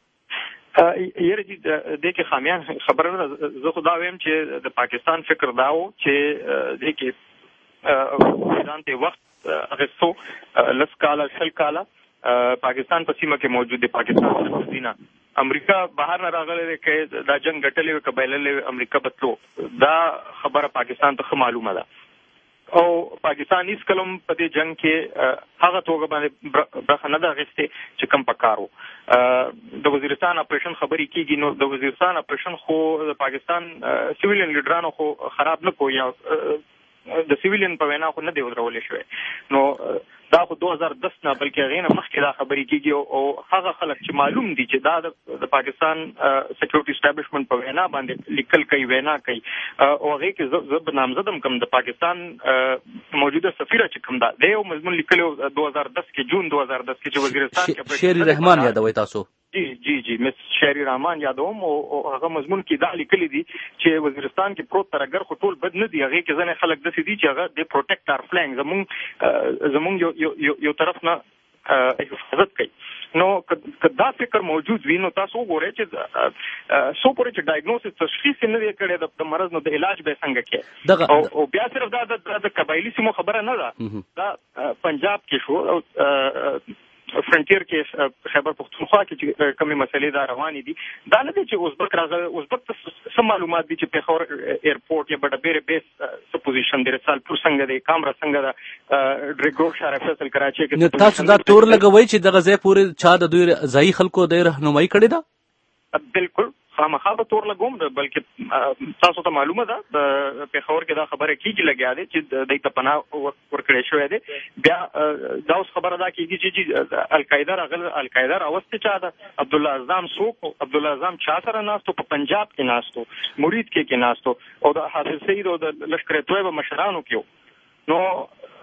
یاره دې کې خامیان خبره نه. زه خو دا ویم چې د پاکستان فکر دا و چې دې کې ایران ته وخت اخیستو 10 کاله 20 کاله پاکستان په سیمه کې موجود دی. پاکستان فلسطین امریکا بهر نه راغلی دی که دا جنگ ګټلې وي که بایللې امریکا بتلو دا خبره پاکستان ته ښه معلومه ده او پاکستان هیڅ کلم په دې جنگ کې هغه توګه باندې برخه نه ده اخیستې چې کم پکار و. د وزیرستان اپریشن خبرې کېږي نو د وزیرستان اپریشن خو د پاکستان سیویلین لیډرانو خو خراب نه کو یا د سیویلین په وینا خو نه دی ودرولې شوی. نو دا خو 2010 نه بلکې هغې نه مخکې دا خبرې کېږي او هغه خلک چې معلوم دي چې دا د پاکستان سیکورټي اسټابلیشمنت په وینا باندې لیکل کوي وینا کوي او هغې کې زه نامزدم کوم د پاکستان موجوده سفیره چې کوم دا دی یو مضمون لیکلی 2010 کې جون 2010 کې چې وزیرستان کې شیری رحمان یادوي تاسو؟ جی مس شیری رحمان یادوم او هغه مضمون کې دا لیکلي دي چې وزیرستان کې پروت ترګر خو ټول بد نه دي. هغې کې ځینې خلک داسې دي چې هغه د پروټیکټ آر فلینګ زمونږ یو طرف نه حفاظت کوي. نو که دا فکر موجود وي نو تاسو وګورئ چې څو پورې چې ډایګنوسس تشخیص نه دی کړی د مرض نو د علاج به څنګه کوي او بیا صرف دا د قبایلي سیمو خبره نه ده. دا پنجاب کې شو فرنټیر کې خیبر پختونخوا کې چې کومې مسلې دا روانې دي دا نه دی چې اوزبک راغلی اوزبک ته څه معلومات دي چې پیښور ایرپورټ یا بډبیرې بیس څه پوزیشن دی رسالپور څنګه دی کامرا څنګه ده ډریګور شهر فیصل کراچۍ کې. نو تاسو دا تور لګوئ چې دغه ځای پورې چا د دوی ځایي خلکو د رهنمایي کړې ده؟ بالکل خامخا به تور لګوم بلکې تاسو ته معلومه ده د پیښور کې دا خبره کېږي لګیا دی چې دوی ته پناه ورکړی شوی دی. بیا دا اوس خبره دا کېږي چې القاعده راغله القاعده راوستې چا ده عبدالله اعظم څوک عبدالله اعظم چا سره ناستو په پنجاب کې ناستو مرید کې ناستو او د حافظ سید او د لشکر طیبه مشرانو کې نو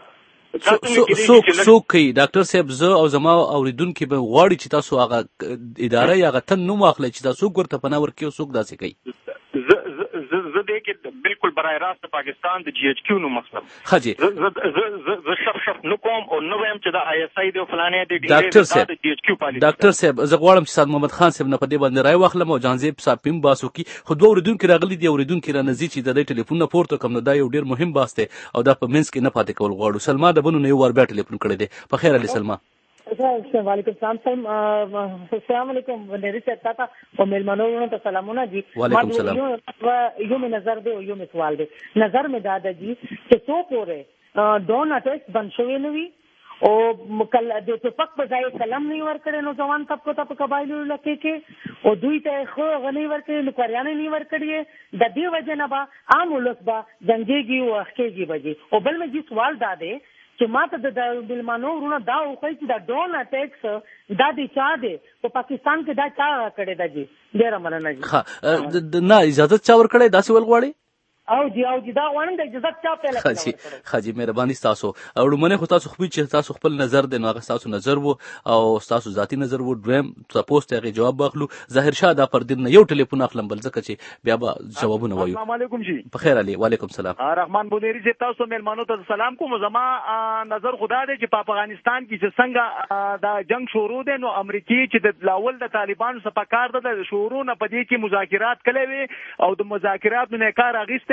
څوک کوي ډاکټر صاحب؟ زه او زما اوریدونکي به غواړي چې تاسو هغه اداره یا هغه تن نوم واخلئ چې تاسو ورته پناه ورکوي او څوک داسې کوي. زه دې کې بالکل برای راست پاکستان د جی ایچ کیو نوم اخلم. ښه جی زه شف نه کوم او نه وایم چې د آی اس آی دی او فلانې دی ډاکټر د جی ایچ کیو پالیسي. ډاکټر صاحب زه غواړم چې سعد محمد خان صاحب نه په دې باندې رای واخلم او جانزیب صاحب هم باسو کی خو دوه اوریدونکي راغلي دي اوریدونکي را نزي چې د دې ټلیفون نه پورته کوم نو دا یو ډیر مهم باس دی او دا په منځ کې نه پاتې کول غواړو. سلما د بنو نه یو ور بیا ټلیفون کړی دی. په خیر علي سلما. وعلیکم السلام السلام علیکم ونری صاحب تا او ملمنو ته سلامونه جی. وعلیکم السلام. یو می نظر دی او یو می سوال دی. نظر می دادا جی چې څو پورې ډون اٹیک بن شوی نه وي او مکل د ټوپک په ځای قلم نه ورکړي نو ځوان طبقه ته په قبایلو لکه کې او دوی ته خو غنی ورکړي نو کوریان نه ورکړي د دې وجه نه با عام ولس با جنگيږي او اخکېږي بجي. او بل مې جی سوال دا دی چې ماته د بلمانو ورونه دا وخی چې دا ډون اٹیکس دا دی چا دی په پاکستان کې دا چا کړی دا جی ډیره مننه جی. ها نه اجازه چا ورکړی داسې ول غواړي او جی دا وانه د اجازه چا پیله کړی. خاجي مهرباني تاسو او لمنه خو تاسو خو چې تاسو خپل نظر دی نو هغه تاسو نظر وو او تاسو ذاتی نظر وو دویم تاسو ته جواب واخلو. ظاهر شاه دا پر دین یو ټلیفون اخلم بل ځکه چې بیا به جوابونه وایو. السلام علیکم جی. بخیر علي. وعلیکم السلام. رحمان بونيري جی تاسو ملمانو ته سلام کوم. زما نظر خدا دی چې په افغانستان کې چې څنګه دا جنگ شروع دی نو امریکای چې د لاول د طالبانو سره پکار ده د شروع نه پدې کې مذاکرات کړي وي او د مذاکرات نه کار اغیسته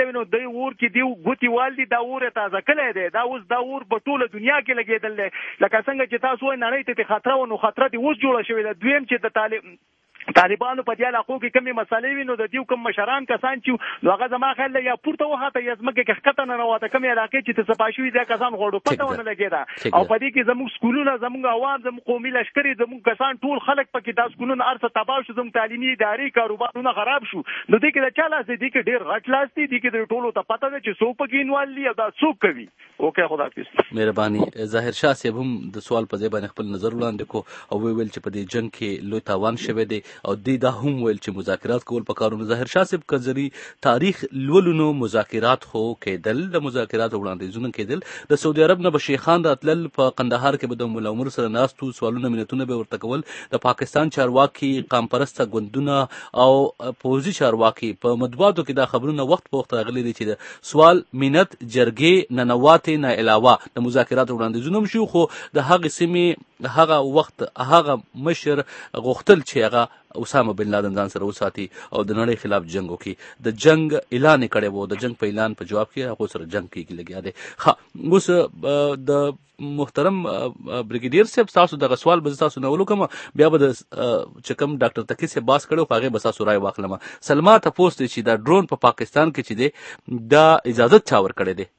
شوی نو د اور کې دی ګوتی والدي دا اور تازه کړی دی دا اوس دا اور په ټوله دنیا کې لګېدل دی لکه څنګه چې تاسو وایي نړۍ ته خطر و نو خطر دی اوس جوړه شوې ده. دویم چې د طالبانو په دې علاقو کې کومې مسالې وي نو د دیو کوم مشران کسان چې هغه زما خیال دی یا پورته وخته یا ځمکې کې ښکته نه راوته کومې علاقې چې ته سپاشوي دا کسان غوړو پته ونه لګېده او په دې کې زموږ سکولونه زموږ عوام زموږ قومي لښکرې زموږ کسان ټول خلک پکې دا سکولونه ارڅه تباه شو زموږ تعلیمي ادارې کاروبارونه خراب شو نو دې کې د چا لاس دی دې کې ډېر غټ لاس دی دې کې د ټولو ته پته ده چې څوک پکې انوال دي او دا څوک کوي. اوکې خدا حافظ. مهرباني. ظاهر شاه صاحب هم د سوال په ځای باندې خپل نظر وړاندې کو او ویل چې په دې جنگ کې لوی تاوان شوی دی او دې دا هم ویل چې مذاکرات کول پکارونه. ظاهر شاه صاحب کزري تاریخ لولونو مذاکرات خو کېدل د مذاکرات وړاندیزونه کېدل د سعودي عرب نه به شیخان راتلل په قندهار کې به د مولا عمر سره ناستو سوالونه منتونه به ورته کول د پاکستان چارواکي قام پرسته ګوندونه او پوزي چارواکي په مطبوعاتو کې دا خبرونه وخت په وخت راغلي دي چې د سوال منت جرګې ننواتې نه علاوه د مذاکرات وړاندیزونه شو خو د هغه سیمې هغه وخت هغه مشر غوښتل چې هغه اسامه بن لادن ځان سره وساتي او د نړۍ خلاف جنگ وکړي د جنگ اعلان کړي وو د جنگ په اعلان په جواب کې هغه سره جنگ کېږي لګیا دی. اوس د محترم بریګیډیر صاحب تاسو دغه سوال به تاسو نه ولوکم بیا به د چکم ډاکټر تقی صاحب باس کړو هغه به تاسو رائے واخلم. سلما تاسو ته چې دا ډرون په پاکستان کې چې دی دا اجازه چا ور کړی دی؟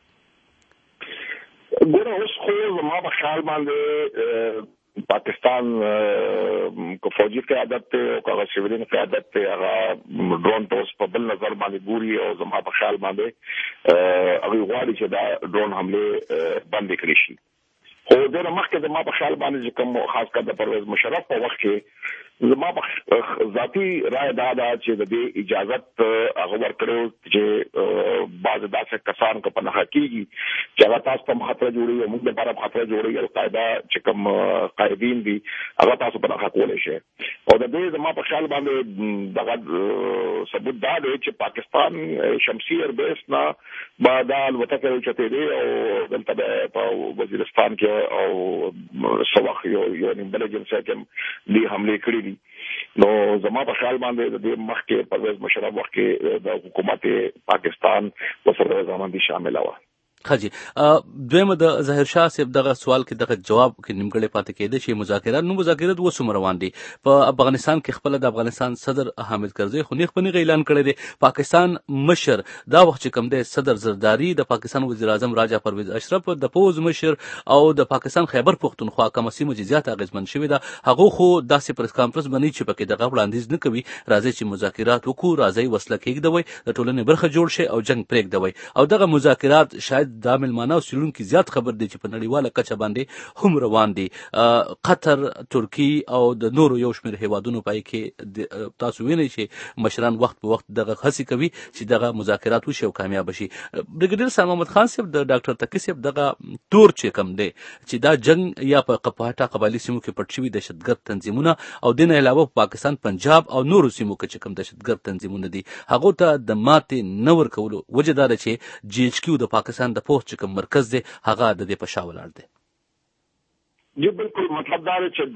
ګوره اوس خو زما په خیال باندې پاکستان کو فوجي قیادت ته او هغه سیویلین قیادت ته هغه ډرون ته په بل نظر باندې ګوري او زما په خیال باندې هغه غواړي چې دا ډرون حمله بند کړي شي. خو دا مخکې زما په خیال باندې چې کوم خاص کر د پرویز مشرف په وخت کې زما په ذاتی رائے دا ده چې د دې اجازت هغه ورکړو چې بعض داسې کسان کو په نه کېږي چې هغه تاسو په خطر جوړي او موږ لپاره خطر جوړي او قاعده چې کوم قائدین دي هغه تاسو په نه کولای شي او د دې زما په خیال باندې دغه ثبوت دا دی چې پاکستان شمسي ایربیس نه بعد الوتکه کوي چې دی او دلته په وزیرستان کې او سواخ یو انټيليجنس کې دی حمله کړې نو زما په خیال باندې د مخکې پرویز مشرف وخت کې د حکومت پاکستان وسره ځامن دي شامل و. خاجي دویمه د ظاهر شاه صاحب دغه سوال کې دغه جواب کې نیمګړی پاتې کېده چې مذاکرات وسوم روان دي په افغانستان کې خپل د افغانستان صدر حامد کرزي خو نیغ پنیغه اعلان کړی دی پاکستان مشر دا وخت چې کوم دی صدر زرداری د پاکستان وزیر اعظم راجا پرویز اشرف د پوز مشر او د پاکستان خیبر پختونخوا کومه سیمه جزیات اغیزمن شوی دا هغه خو داسې پریس کانفرنس باندې چې پکې دغه وړاندیز نه کوي راځي چې مذاکرات وکړو راځي وسله کېږدوي د ټولنې برخه جوړ شي او جنگ پرېږدوي او دغه مذاکرات شاید دا ملمانه او سیلونکي زیات خبر دی چې په نړیواله کچه باندې هم روان دي. قطر ترکی او د نورو یو شمېر هیوادونو پای کې تاسو وینئ چې مشران وخت په وخت دغه هڅې کوي چې دغه مذاکرات وشي او کامیاب شي. بریګیډیر صاحب محمد خان صاحب د ډاکټر تقی صاحب دغه تور چې کم دی چې دا جنگ یا په قپاټا قبایلی سیمو کې پټ شوي دهشتګرد تنظیمونه او دین علاوه په پاکستان پنجاب او نورو سیمو کې چې کم دهشتګرد تنظیمونه دي هغه ته د ماتې نه ورکولو وجه دا ده چې جی ایچ کیو د پاکستان د پوسټ چې مرکز دی هغه د دې په شا ولاړ دی. جی بالکل مطلب دا چې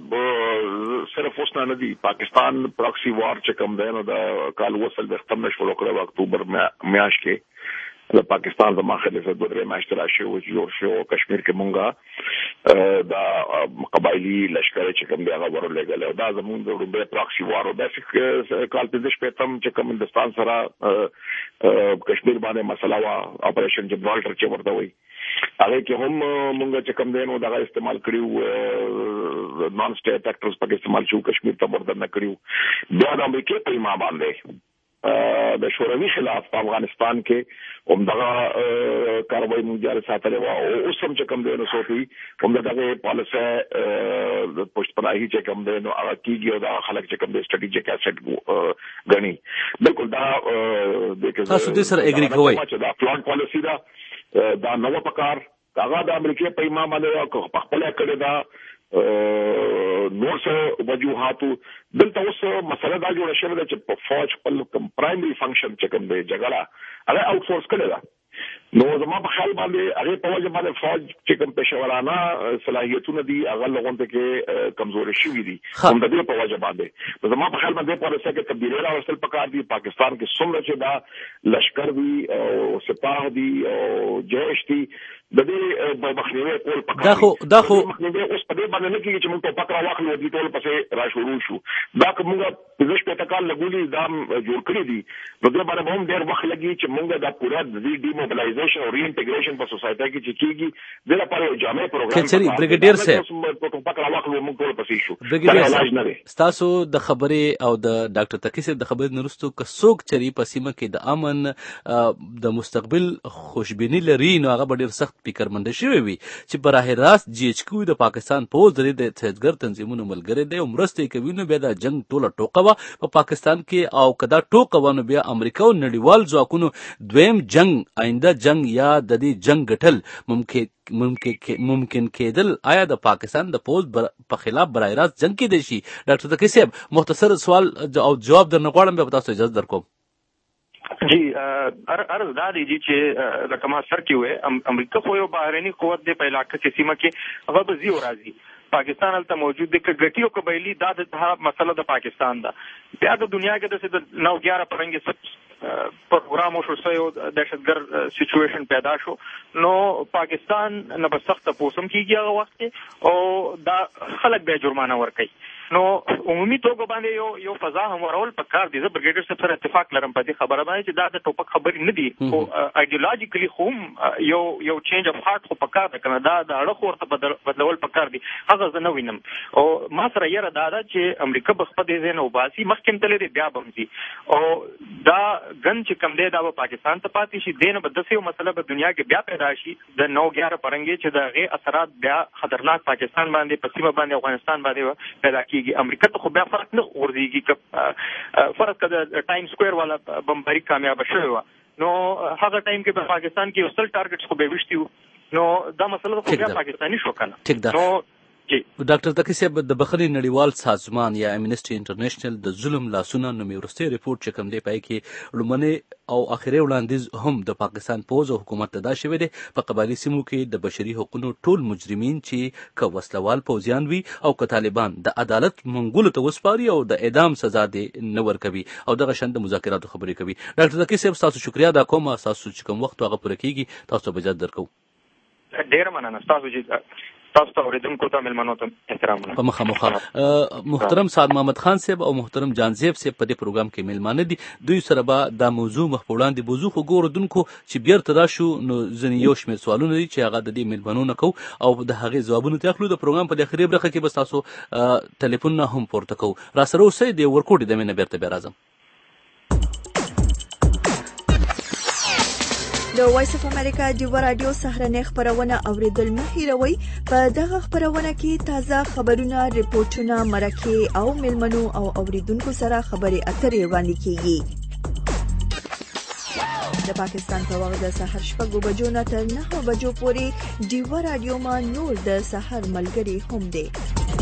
دا صرف اوس نه دی پاکستان پراکسی وار چې کوم دی نو د کال وصل د ختم نشو وکړو اکتوبر میاشت کې د پاکستان د ماخذ څخه د درې میاشتې راشي او جوړ شو کشمیر کې مونږه دا قبایلی لشکره چې کوم دی هغه ورولېږل او دا زموږ د روبه پراکسی وارو د کال په دې شپه تم چې کوم هندستان سره کشمیر باندې مسله وا اپریشن جبرالټر چې ورته وي هغه کې هم مونږ چې کوم دی نو دا استعمال کړیو نان سټیټ اکټرز پکې استعمال شو کشمیر ته ورته نه کړیو بیا د امریکای په ما باندې د شوروي خلاف په افغانستان کې همدغه کاروایی مونږ جاري ساتلې و او اوس هم چې کوم دی نو سوتي هم دغه پالیسي د پښت پناهي چې کوم دی نو هغه کیږي او دا خلک چې کوم دی سټریټیجیک اسټ غني بالکل دا د تاسو دې سره اګری کوئ چې دا فلانټ پالیسي دا نو پکار هغه د امریکای په ما باندې په خپل کړه دا نور څه وجوهاتو دلته اوس مسله دا جوړه شوې ده چې په فوج خپل پرایمري فنکشن چې کوم دی جګړه هغه آوټ سورس کړی ده نو زما په خیال باندې هغه په وجه باندې فوج چې کوم پېښورانه صلاحیتونه دي هغه لغونته کې کمزوري شوي دي هم د دې په وجه باندې زما په خیال باندې په څه کې تبدیلی راوستل پکار دي پاکستان کې څومره چې دا لشکر دي او سپاه دي او جيش دي د دې مخنیوي کول پکار دا خو مخنیوي اوس په دې باندې نه کېږي چې موږ په پکړه واخلو دي ټول پسې را شروع شو دا کومه پزش په تکال لګولي دا جوړ کړی دي نو دا باندې هم ډېر وخت لګي چې موږ دا پورا د ډیموبلایزیشن او ری انټیګریشن په سوسایټي کې چې کیږي د لپاره یو جامع پروګرام کچري بریګیډیر صاحب په پکړه واخلو موږ ټول پسې شو بریګیډیر تاسو د خبرې او د ډاکټر تقی صاحب د خبرې نرستو کڅوک چری په سیمه کې د امن د مستقبل خوشبینی لري نو هغه ډېر سخت فکرمند شوی وي چې براه راست جی ایچ کیو د پاکستان پوز لري د تهجګر تنظیمونو ملګری دی او مرستې کوي نو بیا د جنگ ټوله ټوکه په پاکستان کې او کدا ټوکه ونه بیا امریکا او نړیوال ځواکونو دویم جنگ آینده جنگ یا د دې جنگ ګټل ممکن کېدل آیا د پاکستان د پوز په خلاف براه راست جنگ کې دی شي ډاکټر تقی صاحب مختصر سوال او جواب درنه غواړم به تاسو اجازه درکوم جی ارز دا دی چې لکه ما سر کې وې امریکا خو یو بهرني قوت دی په علاقه کې سیمه کې هغه به زی او راځي پاکستان هلته موجود دی که ګټي او قبایلی دا د مسله د پاکستان ده بیا د دنیا کې د 9/11 پرنګ پروګرام شو سو دهشتګر سچويشن پیدا شو نو پاکستان نه به سخت پوسم کیږي هغه وخت او دا خلک به جرمانه ورکړي نو عمومي توګه باندې یو فضا هم ورول پکار دي زه برګیډر صاحب سره اتفاق لرم په دې خبره باندې چې دا د ټوپک خبرې نه دي او ایډیولوژیکلی خو یو چینج اف هارت خو پکار ده کنه دا د اړه ورته بدلول پکار دي هغه زه نه وینم او ما سره یې را ده چې امریکا به خپل دې نه وباسي مخکې تللی دی بیا بمزي او دا ګن چې کم دی دا به پاکستان ته پاتې شي دینه به دسه یو مسله په دنیا کې بیا پیدا شي د 9/11 پرنګي چې د غي اثرات بیا خطرناک پاکستان باندې پسیمه باندې افغانستان باندې پیدا کی امریکا ته خو بیا فرق نه ورځيږي فرق کده ټایم سکوير والا بمباري کامیاب شوی و نو هغه ټایم کې په پاکستان کې وسل ټارګټس خو به وشتي نو دا مسله خو بیا پاکستاني شو کنه نو ډاکټر تقی صاحب د بخښنې نړیوال سازمان یا امنیسټي انټرنیشنل د ظلم لاسونه نومي ورسته ریپورت چې کوم دی پای کې لومړنی او اخیری وړاندیز هم د پاکستان پوز او حکومت ته دا شوی دی په قبایلی سیمو کې د بشري حقوقو ټول مجرمین چې ک وسلوال پوزیان وي او ک طالبان د عدالت منګولو ته وسپاري او د اعدام سزا دی نه ورکوي او دغه شند مذاکراتو خبرې کوي ډاکټر تقی صاحب تاسو شکریا دا کوم تاسو چې کوم وخت هغه پوره کیږي تاسو به اجازه درکو ډیر مننه تاسو چې تاسو ته اوریدونکو ته ملمنو ته احترام په مخه محترم سعد محمد خان صاحب او محترم جانزیب صاحب په دې پروګرام کې ملمانه دي دوی سره به دا موضوع مخ په وړاندې بوزو خو ګوردونکو چې بیرته راشو نو ځنې یو شمېر سوالونه دي چې هغه د دې ملمنو نه کوو او د هغې ځوابونه ته اخلو د پروګرام په اخري برخه کې به تاسو ټلیفونونه هم پورته کوو را سره اوسئ د ورکوټي د مینه بیرته بیا راځم د وایس اف امریکا ډیو رادیو سهرنۍ خبرونه اوریدل مه هیروئ په دغه خبرونه کې تازه خبرونه ریپورتونه مرکه او ملمنو او اوریدونکو سره خبرې اترې وړاندې کیږي د پاکستان په وخت د سحر 6 بجو نه تر 9 بجو پورې ډیو رادیو ما نور د سحر ملګری هم دی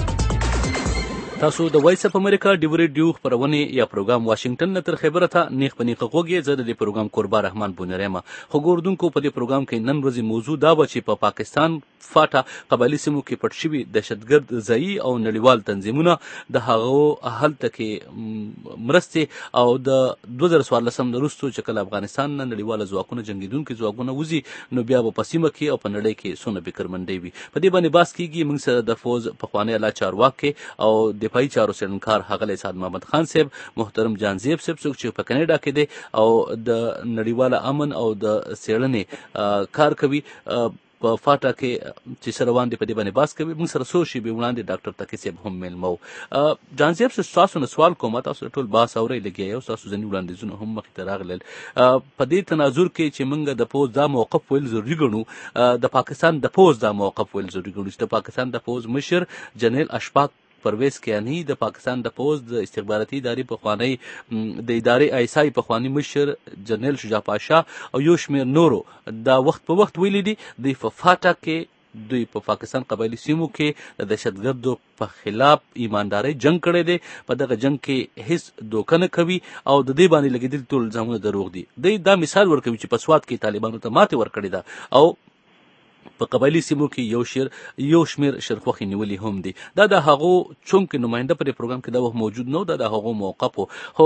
تاسو د وایس اف امریکا ډیو ریډیو خبرونه یا پروګرام واشنگټن نه تر خبره ته نیخ پنیخ غوږی زه د دې پروګرام قربا رحمان بونریما خو ګوردونکو په دې پروګرام کې نن ورځې موضوع دا و چې په پاکستان فاټا قبایلی سیمو کې پټ شوي دهشتګرد ځایي او نړیوال تنظیمونه د هغو هلته کې مرستې او د 2014 وروسته چې کله افغانستان نه نړیواله ځواکونه جنگیدونکي ځواکونه وزي نو بیا په سیمه کې او په نړۍ کې سونه فکرمندې وي په دې باندې باس کیږي موږ سره د فوز پخوانی اعلی چارواکي او دفاعي چارو څېړنکار ښاغلی سعد محمد خان صاحب محترم جانزیب صاحب څوک چې په کینیډا کې دی او د نړیواله امن او د څېړنې کار کوي په فاټا کې چې سره روان دي په دې باندې باس کوي موږ سره څو شېبې وړاندې ډاکټر تقی صاحب هم میلمه جانزیب صاحب تاسو نه سوال کوم تاسو ټول باس اورئ لګیا یو تاسو ځینې وړاندیزونه هم مخې ته راغلل په دې تناظر کې چې موږ د پوز دا موقف ویل ضروري ګڼو د پاکستان د پوز دا موقف ویل ضروري ګڼو چې د پاکستان د پوز مشر جنرال اشفاق پرویز کیانی د پاکستان د پوز د استخباراتي ادارې پخوانی د ادارې ایسای پخوانی مشر جنرال شجاع پاشا او یو شمېر نورو دا وخت په وخت ویلي دي د فاټا کې دوی په پاکستان قبایلی سیمو کې د دهشتګردو په خلاف ایمانداري جنگ کړی دی. په دغه جنگ کې هیڅ دوکه نه کوي او د دې باندې لګېدلي ټول الزامونه دروغ دي. دوی دا مثال ورکوي چې په سوات کې طالبانو ته ماتې ورکړې ده او په قبایلی سیمو کې یو شمیر شرخوخي نیولي هم دي. دا د هغو چونکې نماینده پر پروګرام کې دا موجود نه و، دا د هغو موقف و. خو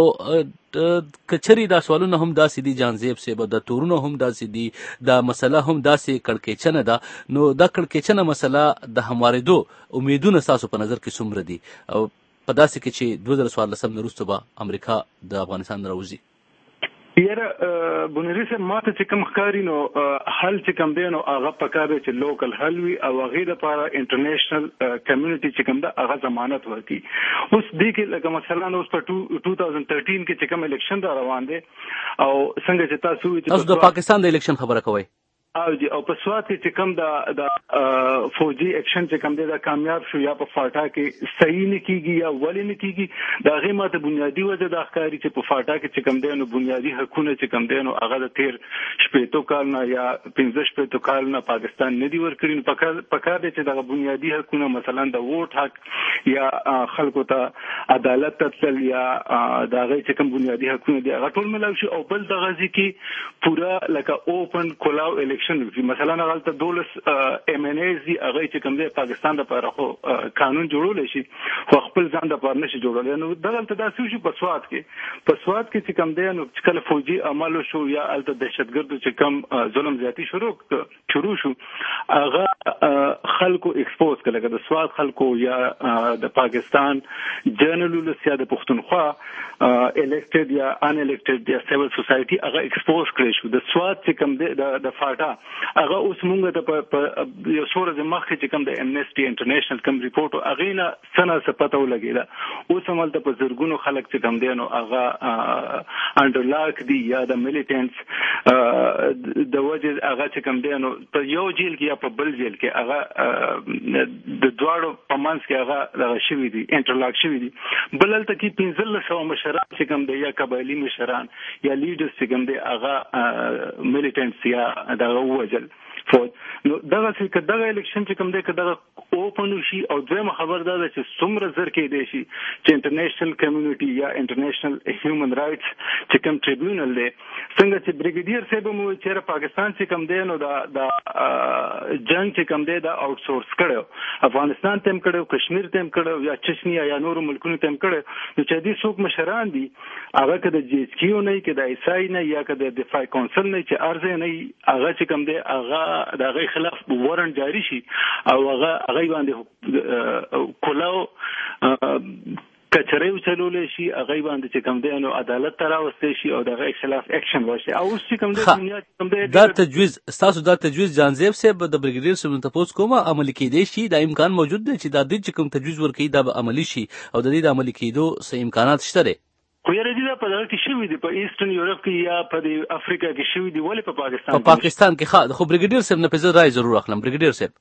کچري دا سوالونه هم داسې دي جانزیب صاحب، د تورونه هم داسې دي، دا مسله هم داسې کړکېچنه ده. نو دا کړکېچنه مسله د هموارېدو امیدونه ستاسو په نظر کې څومره دي او په داسې کې چې 2014 نه وروسته به امریکا د افغانستان راوځي؟ یاره بنيري صاحب ماته چې کوم ښکاري نو حل چې کوم دی نو هغه پکار دی چې لوکل حل وي او هغې دپاره انټرنیشنل کمیونټي چې کوم ده هغه ضمانت ورکړي. اوس دې کې لکه مثلا اوس په 2013 کې چې کوم الیکشن دا روان دی او څنګه چې تاسو د پاکستان د الیکشن خبره کوئ او په سوات کې چې کوم د فوجي اکشن چې کوم دی دا کامیاب شو یا په فاټا کې صحیح نه کیږي یا ولې نه کیږي، دا هغې ماته بنیادي وجه دا ښکاري چې په فاټا کې چې کوم دی نو بنیادي حقونه چې کوم دی نو هغه د تیر 15 کال نه یا 15 کال نه پاکستان نه دی ورکړي. نو پکار دی چې دغه بنیادي حقونه مثلا د ووټ حق یا خلکو ته عدالت ته تلل یا د هغې چې کوم بنیادي حقونه دي هغه ټول ملاو شي. او بل دغه ځای کې پوره لکه اوپن کولاو مثلا غلطه 12 MNAs دي هغه چې کوم دی پاکستان لپاره خو قانون جوړول شي خو خپل ځان لپاره نشي جوړول. نو دغلته داسې شو په سوات کې چې کوم دی نو کله فوجي عمل شو یا الته دهشتګردو چې کوم ظلم زیاتی شروع شو هغه خلکو ایکسپوز کړه د سوات خلکو یا د پاکستان جرنالست یا د پښتونخوا الیکټډ یا ان الیکټډ یا سیول سوسایټي هغه ایکسپوز کړی شو. د سوات چې کوم دی د فاټا هغه اوس مونږ ته په یو څو ورځې مخکې چې کوم د امنیسټي انټرنیشنل کوم ریپورټ هغې نه څه نه څه پته ولګېده. اوس هملته په زرګونو خلک چې کوم دی نو هغه انډرلاک دي یا د میلیټنټس د وجې هغه چې کوم دی نو په یو جیل کې یا په بل جیل کې هغه د دواړو په منځ کې هغه دغه شوي دي انټرلاک شوي دي. بل هلته کې 1500 مشران چې کوم دی یا قبایلي مشران یا لیډرس چې کوم دی هغه میلیټنټس یا دغه وجل فوج. نو دغه الیکشن چې کوم دی که دغه اوپن شي او دویمه خبر دا ده چې څومره زر کېدی شي چې انټرنیشنل کمیونټي یا انټرنیشنل هیومن رایټس چې کوم ټریبیونل دی څنګه چې بریګیډیر صاحب مو چېرې پاکستان چې کوم دی نو دا جنگ چې کوم دی دا آوټ سورس کړی افغانستان ته هم کړی کشمیر ته هم کړی یا چشنیا یا نورو ملکونو ته هم کړی. نو چې دې څوک مشران دي هغه که د جی ایچ کیو نه که د ایسای نه یا که د دفاع کونسل نه چې ارزه نه هغه چې کوم دی هغه د هغې خلاف وارنټ جاری شي او هغه باندې کلاو کچرې وچلولی شي هغې باندې چې کوم دی نو عدالت ته راوستی شي او د هغې خلاف اکشن وشي. او اوس چې کوم دی دنیا چې کوم دی دا تجویز ستاسو دا تجویز جانزیب صاحب د بریګیډیر صاحب نه تپوس کوم عملي کېدی شي؟ دا امکان موجود دی چې دا دوی چې کوم تجویز ورکوي دا به عملي شي او د دې د عملي کېدو څه امکانات شته دی؟ خو یاره دي دا په دغه کې شوي دي په ایسټرن یورپ کې یا په د افریقا کې شوي دي. ولې په پاکستان کې ښه خو بریګیډیر صاحب نه په زه رای ضرور اخلم. بریګیډیر صاحب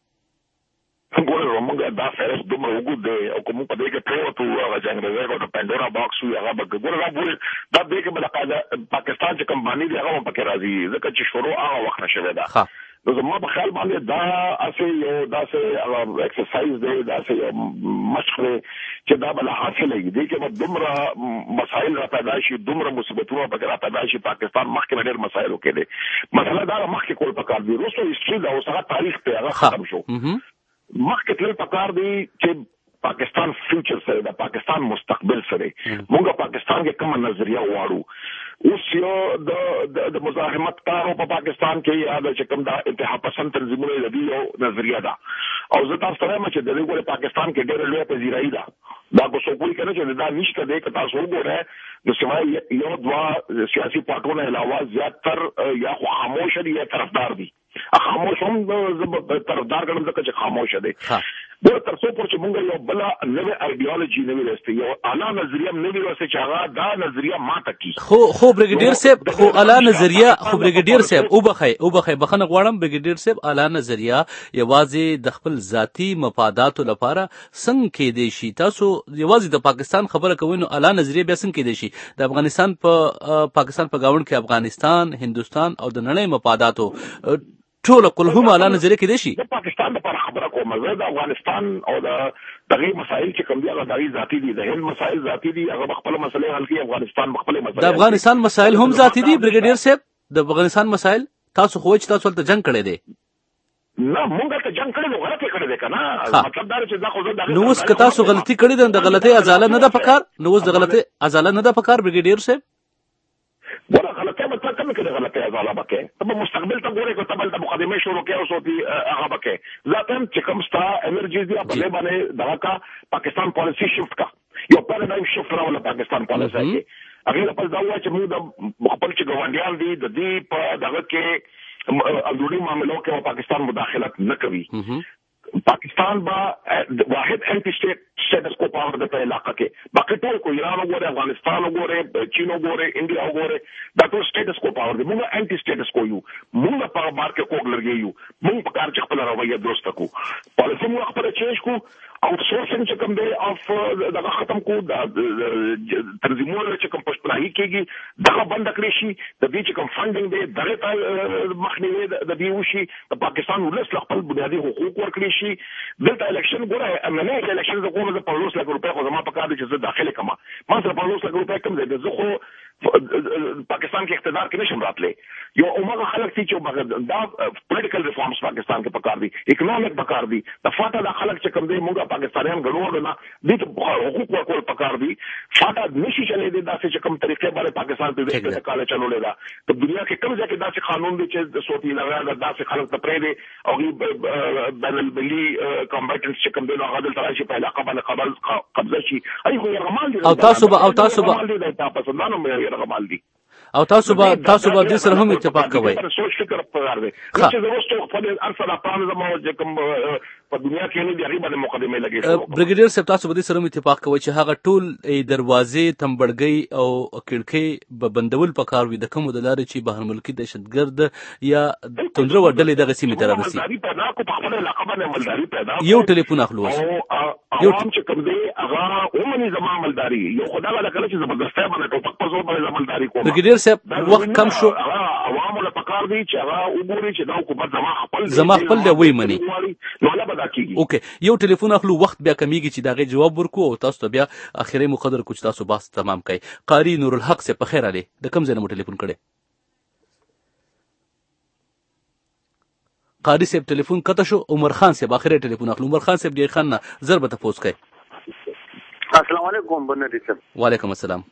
ګوره موږ دا فیروس دومره وګود دی او که موږ په دې کې پرېوتو هغه جنګرېزۍ او د پنډورا باکس وي هغه به ګوره دا دې کې به پاکستان چې کوم باني دی هغه هم پکې راځي ځکه چې شروع هغه وخت نه شوې ده. نو زما په خیال باندې دا اسې یو داسې ایکسرسایز دی داسې یو مشق دی چې دا به لا حاصله وي. دې کې به دومره مسایل را پیدا شي دومره مصیبتونه پکې را پیدا شي. پاکستان مخکې نه ډېر مسایل وکړي دي مسله دا مخکې کول پکار دي. وروسته هسټري ده اوس هغه تاریخ دی هغه ختم شو. مخکې تلل پکار دی چې پاکستان فیوچر سره ده پاکستان مستقبل سره موږ پاکستان کې کومه نظریه واړو. اوس یو د مزاحمت کارو په پاکستان کې یا د چې کوم دا انتها پسند تنظیمونه د دې یو نظریه ده او زه تاسو سره چې د دې پاکستان کې ډېر لوی پذیرایي ده. دا کو څوک وایي کنه چې دا نشته دی که تاسو وګورئ د سیمه یو دوا سیاسي پارټونه علاوه زیاتر یا خو خاموش دي یا طرفدار دي. خاموش هم طرفدار ګڼم ځکه چې خاموش دي. دا تر څو پورې چې موږ یو بل نوې ایډیالوژي نوې راستي یو اعلی نظریه نوې راستي چې هغه دا نظریه ماته کی خو بریګیډیر صاحب خو اعلی نظریه خو بریګیډیر صاحب او بخای بخنه غواړم بریګیډیر صاحب اعلی نظریه یوازې د خپل ذاتی مفاداتو لپاره څنګه کېدی شي؟ تاسو یوازې د پاکستان خبره کوئ نو اعلی نظریه بیا څنګه کېدی شي؟ د افغانستان په پاکستان په گاوند کې افغانستان هندوستان او د نړۍ مفاداتو ټول کلهم اعلی نظر کې دي شي د پاکستان لپاره خبره کوم زه د افغانستان او د دغه مسایل چې کوم دي هغه دغه ذاتي دي د هند مسایل ذاتي دي هغه خپل مسلې حل کوي افغانستان خپل مسایل د افغانستان مسایل هم ذاتي دي بریګیډیر صاحب د افغانستان مسایل تاسو خو چې تاسو ته جنگ کړی دی نه مونږ ته جنگ کړی نو غلطي کړی دی کنه مطلب دا چې دا خو زه نو اوس که تاسو غلطي کړی ده د غلطۍ ازاله نه ده پکار نو اوس د غلطۍ ازاله نه ده پکار بریګیډیر صاحب ولا غلطه مطلب کوم کې غلطه ازاله بکې ته مستقبل ته ګورې کو ته بل د مقدمه شروع کې او صوتي هغه بکې ذاتم چې کوم ستا انرژي دی په دې باندې دغه کا پاکستان پالیسی شفت کا یو پارادایم شفت راول پاکستان پالیسی کې هغه په دا وایي چې موږ د خپل چې ګوندیان دي د دې په دغه کې اندرونی معاملو کې پاکستان مداخلت نه کوي پاکستان با واحد انټي سټیټس کو پاور د په علاقہ کې باقي ټول کو ایران وګوره افغانستان وګوره چین وګوره انډیا وګوره دا ټول سټیټس کو پاور دی موږ انټي سټیټس کو یو موږ په بار کې کوګ لرګي یو موږ په کار چې خپل رویه درست کو پالیسی موږ خپل چینج کو آؤٹ سورسنګ چې کوم دی اف دغه ختم کو تنظیمونه چې کوم پښتناهي کېږي دغه بند کړی شي د دې چې کوم فندینګ دی دغه مخنیوي د دې وشي د پاکستان ولس خپل بنیادي حقوق ورکړي شي دلته الیکشن ګوره نه الیکشن د کومه د 5 لک روپۍ خو زما په کار دي چې زه داخله کما ما سره 5 لک روپۍ کم دی زه خو پاکستان کې اقتدار کې نشم راتلې یو عمر خلک چې دا پولیټیکل ریفارمز پاکستان کې پکار دي اکونومیک پکار دي د فاټا د خلک چې کوم دی موږ پاکستانیان غنور نه دي حقوق ورکول پکار دي فاټا نشي چلے دي داسې چې کوم طریقې باندې پاکستان ته د کاله چلولې دا په دنیا کې کوم ځای کې داسې قانون دي چې صوتي لغا داسې خلک ته پرې دي او بین المللي کمبټنټس چې کوم دی هغه د تراشي په علاقه باندې قبضه شي ایغه یرغمال دي او تاسو به رغمال دي او تاسو به د سره هم اتفاق کوئ سوچ فکر پکار دی چې زموږ خپل ارسل اپان زموږ چې کوم په دنیا کې نه دی هغه باندې مقدمه لګي بریګیډیر صاحب تاسو به د سره اتفاق کوئ چې هغه ټول دروازې تمبړګي او کړکۍ به بندول پکار وي د کوم د لارې چې بهر ملکی دهشتګرد یا توندره وډلې دغه سیمه ته راسي پیدا کو په خپل علاقه باندې مالداري پیدا یو ټلیفون اخلو یو چې کوم دی هغه عمومي زما مالداري یو خدای ولا کله چې زبردسته باندې ټوپک په زور باندې مالداري کوم بریګیډیر صاحب وخت کم شو عوامو له پکار دی چې هغه وګوري چې دا حکومت زما خپل دی وای منی نو لا بدا کیږي اوکې یو ټلیفون اخلو وخت بیا کمیږي چې داغه جواب ورکو او تاسو ته بیا اخیری مقدر کوم تاسو بحث تمام کړئ قاری نور الحق سے په خیر علي د کوم ځای نه ټلیفون کړي قاری صاحب ټلیفون کته شو عمر خان صاحب اخیری ټلیفون اخلو عمر خان صاحب ډیر خان نه ضربه تاسو کوي السلام علیکم بنری صاحب وعلیکم السلام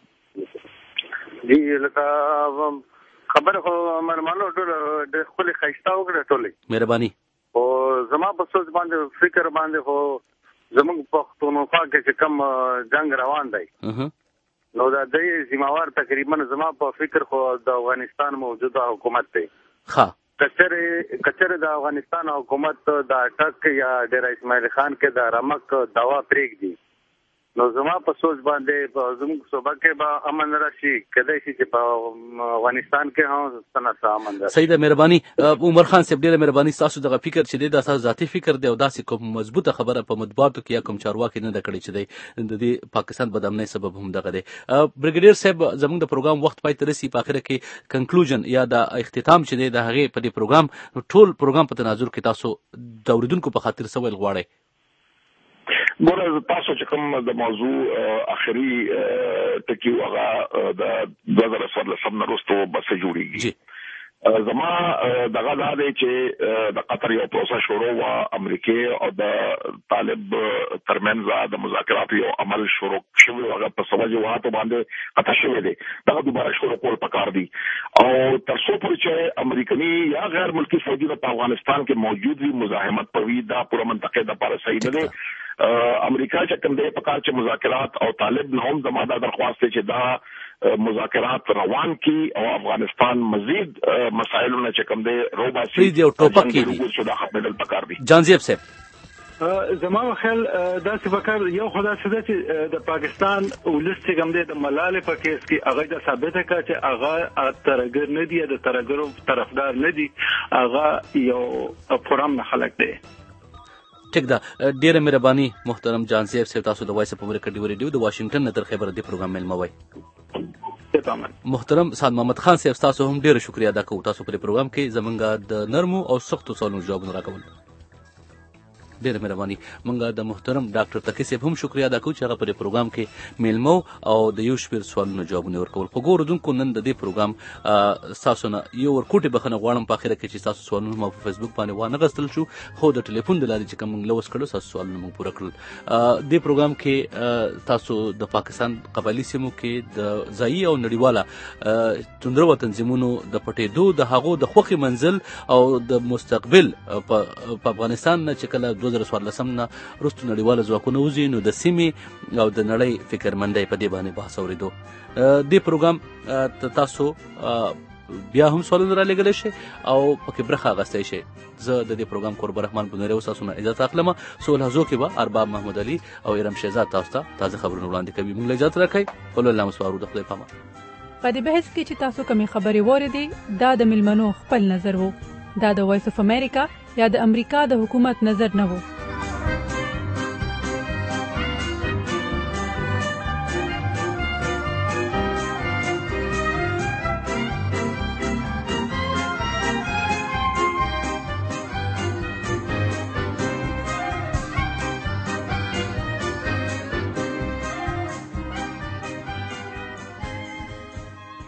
جی لکه خبر خو مرمانو ټول د خپل خیستا وکړه ټولې مهرباني او زما په سوچ باندې فکر باندې خو زموږ پښتونخوا کې چې کم جنگ روان دی نو دا د ذمہوار تقریبا زما په فکر خو د افغانستان موجوده حکومت دی ها کچره د افغانستان حکومت د اٹک یا ډیر اسماعیل خان کې د رمک دوا پریک دی نو زما په سوچ باندې په زموږ صوبه کې به امن راشي کله چې په افغانستان کې هم ستنه امن راشي سیده مهرباني عمر خان صاحب ډیره مهرباني تاسو دغه فکر چې دی د اساس ذاتی فکر دی او داسې کوم مضبوطه خبره په مطبوعاتو کې یا کوم چارواکي نه کړی چې دی د دې پاکستان بدامنۍ سبب هم دغه دی بریګیډیر صاحب زموږ د پروګرام وخت پای ته رسي په اخر کې کنکلوژن یا د اختتام چې دی د هغه په دې پروګرام ټول پروګرام په تناظر کې تاسو د اوریدونکو په خاطر سوال غواړئ ګوره تاسو چې کوم د موضوع اخري ټکی وغه د 2014 نه وروسته بس جوړیږي زما دغه دا دی چې د قطر یو پروسه شروع و امریکای او د طالب ترمنځ د مذاکراتو یو عمل شروع شوی هغه په سمجه وهاته باندې قطع شوی دی دا دوباره شروع کول پکار دی او تر څو پورې چې امریکایي یا غیر ملکی فوجي په افغانستان کې موجود وي مزاحمت کوي دا پوره منطقه د لپاره صحیح نه دی امریکا چې کوم دی په کار چې مذاکرات او طالب نه هم زموږ د درخواست چې دا مذاکرات روان کی او افغانستان مزید مسایلونه چې کوم دی روباسي دی او ټوپک کیږي چې دا خپل پکار دی جانزیب صاحب زما خیال دا چې فکر یو خدا سده چې د پاکستان ولس چې کوم دی د ملالې په کیس کې هغه د ثابته کړ چې هغه ترګر نه دی د ترګرو طرفدار نه دی هغه یو پرام خلک دی ټیک ده ډیره مهرباني محترم جان صاحب تاسو د وایس په امریکا ډیو ریډیو د واشنگټن نه تر خبره دی پروګرام ملموي محترم استاد محمد خان صاحب تاسو هم ډیر شکریا ادا کوم تاسو په پروګرام کې زمونږ د نرمو او سختو سوالونو جوابونه راکول ډیر مهرباني. مونږ د محترم ډاکټر تقی صاحب هم شکریا ادا کوو چې هغه په پروګرام کې میلمو او د یو شمېر سوالونو جوابونه ورکول. خو ګوردونکو نن د دې پروګرام تاسو نه یو ورکوټې بخښنه غواړم په اخره کې چې تاسو سوالونه ما په فیسبوک باندې وانه غوښتل شو خو د ټلیفون د لارې چې کوم موږ لوس کړو تاسو سوالونه موږ پوره کړل. دې پروګرام کې تاسو د پاکستان قبایلي سیمو کې د ځایي او نړیواله توندرو تنظیمونو د پټېدو د هغو د خوښې منزل او د مستقبل په افغانستان نه چې کله 2014 نه وروسته نړیواله ځواکونه وځي نو د سیمې او د نړۍ فکرمندۍ په دې باندې بحث اورېدو. دې پروګرام تاسو بیا هم سوالونه را لېږلی شئ او پکې برخه اخیستی شئ. زه د دې پروګرام قربان رحمان بنوري اوس تاسو نه اجازه اخلم. سو لحظو کې به ارباب محمد علي او ارم شهزاد تاسو ته تازه خبرونه وړاندې کوي. موږ له اجازه راکوئ. قولو الله مسوارو د خدای په امان. په دې بحث کې چې تاسو کومې خبرې واورېدې دا د میلمنو خپل نظر و. دا د وایس اف امریکا یا د امریکا د حکومت نظر نه و.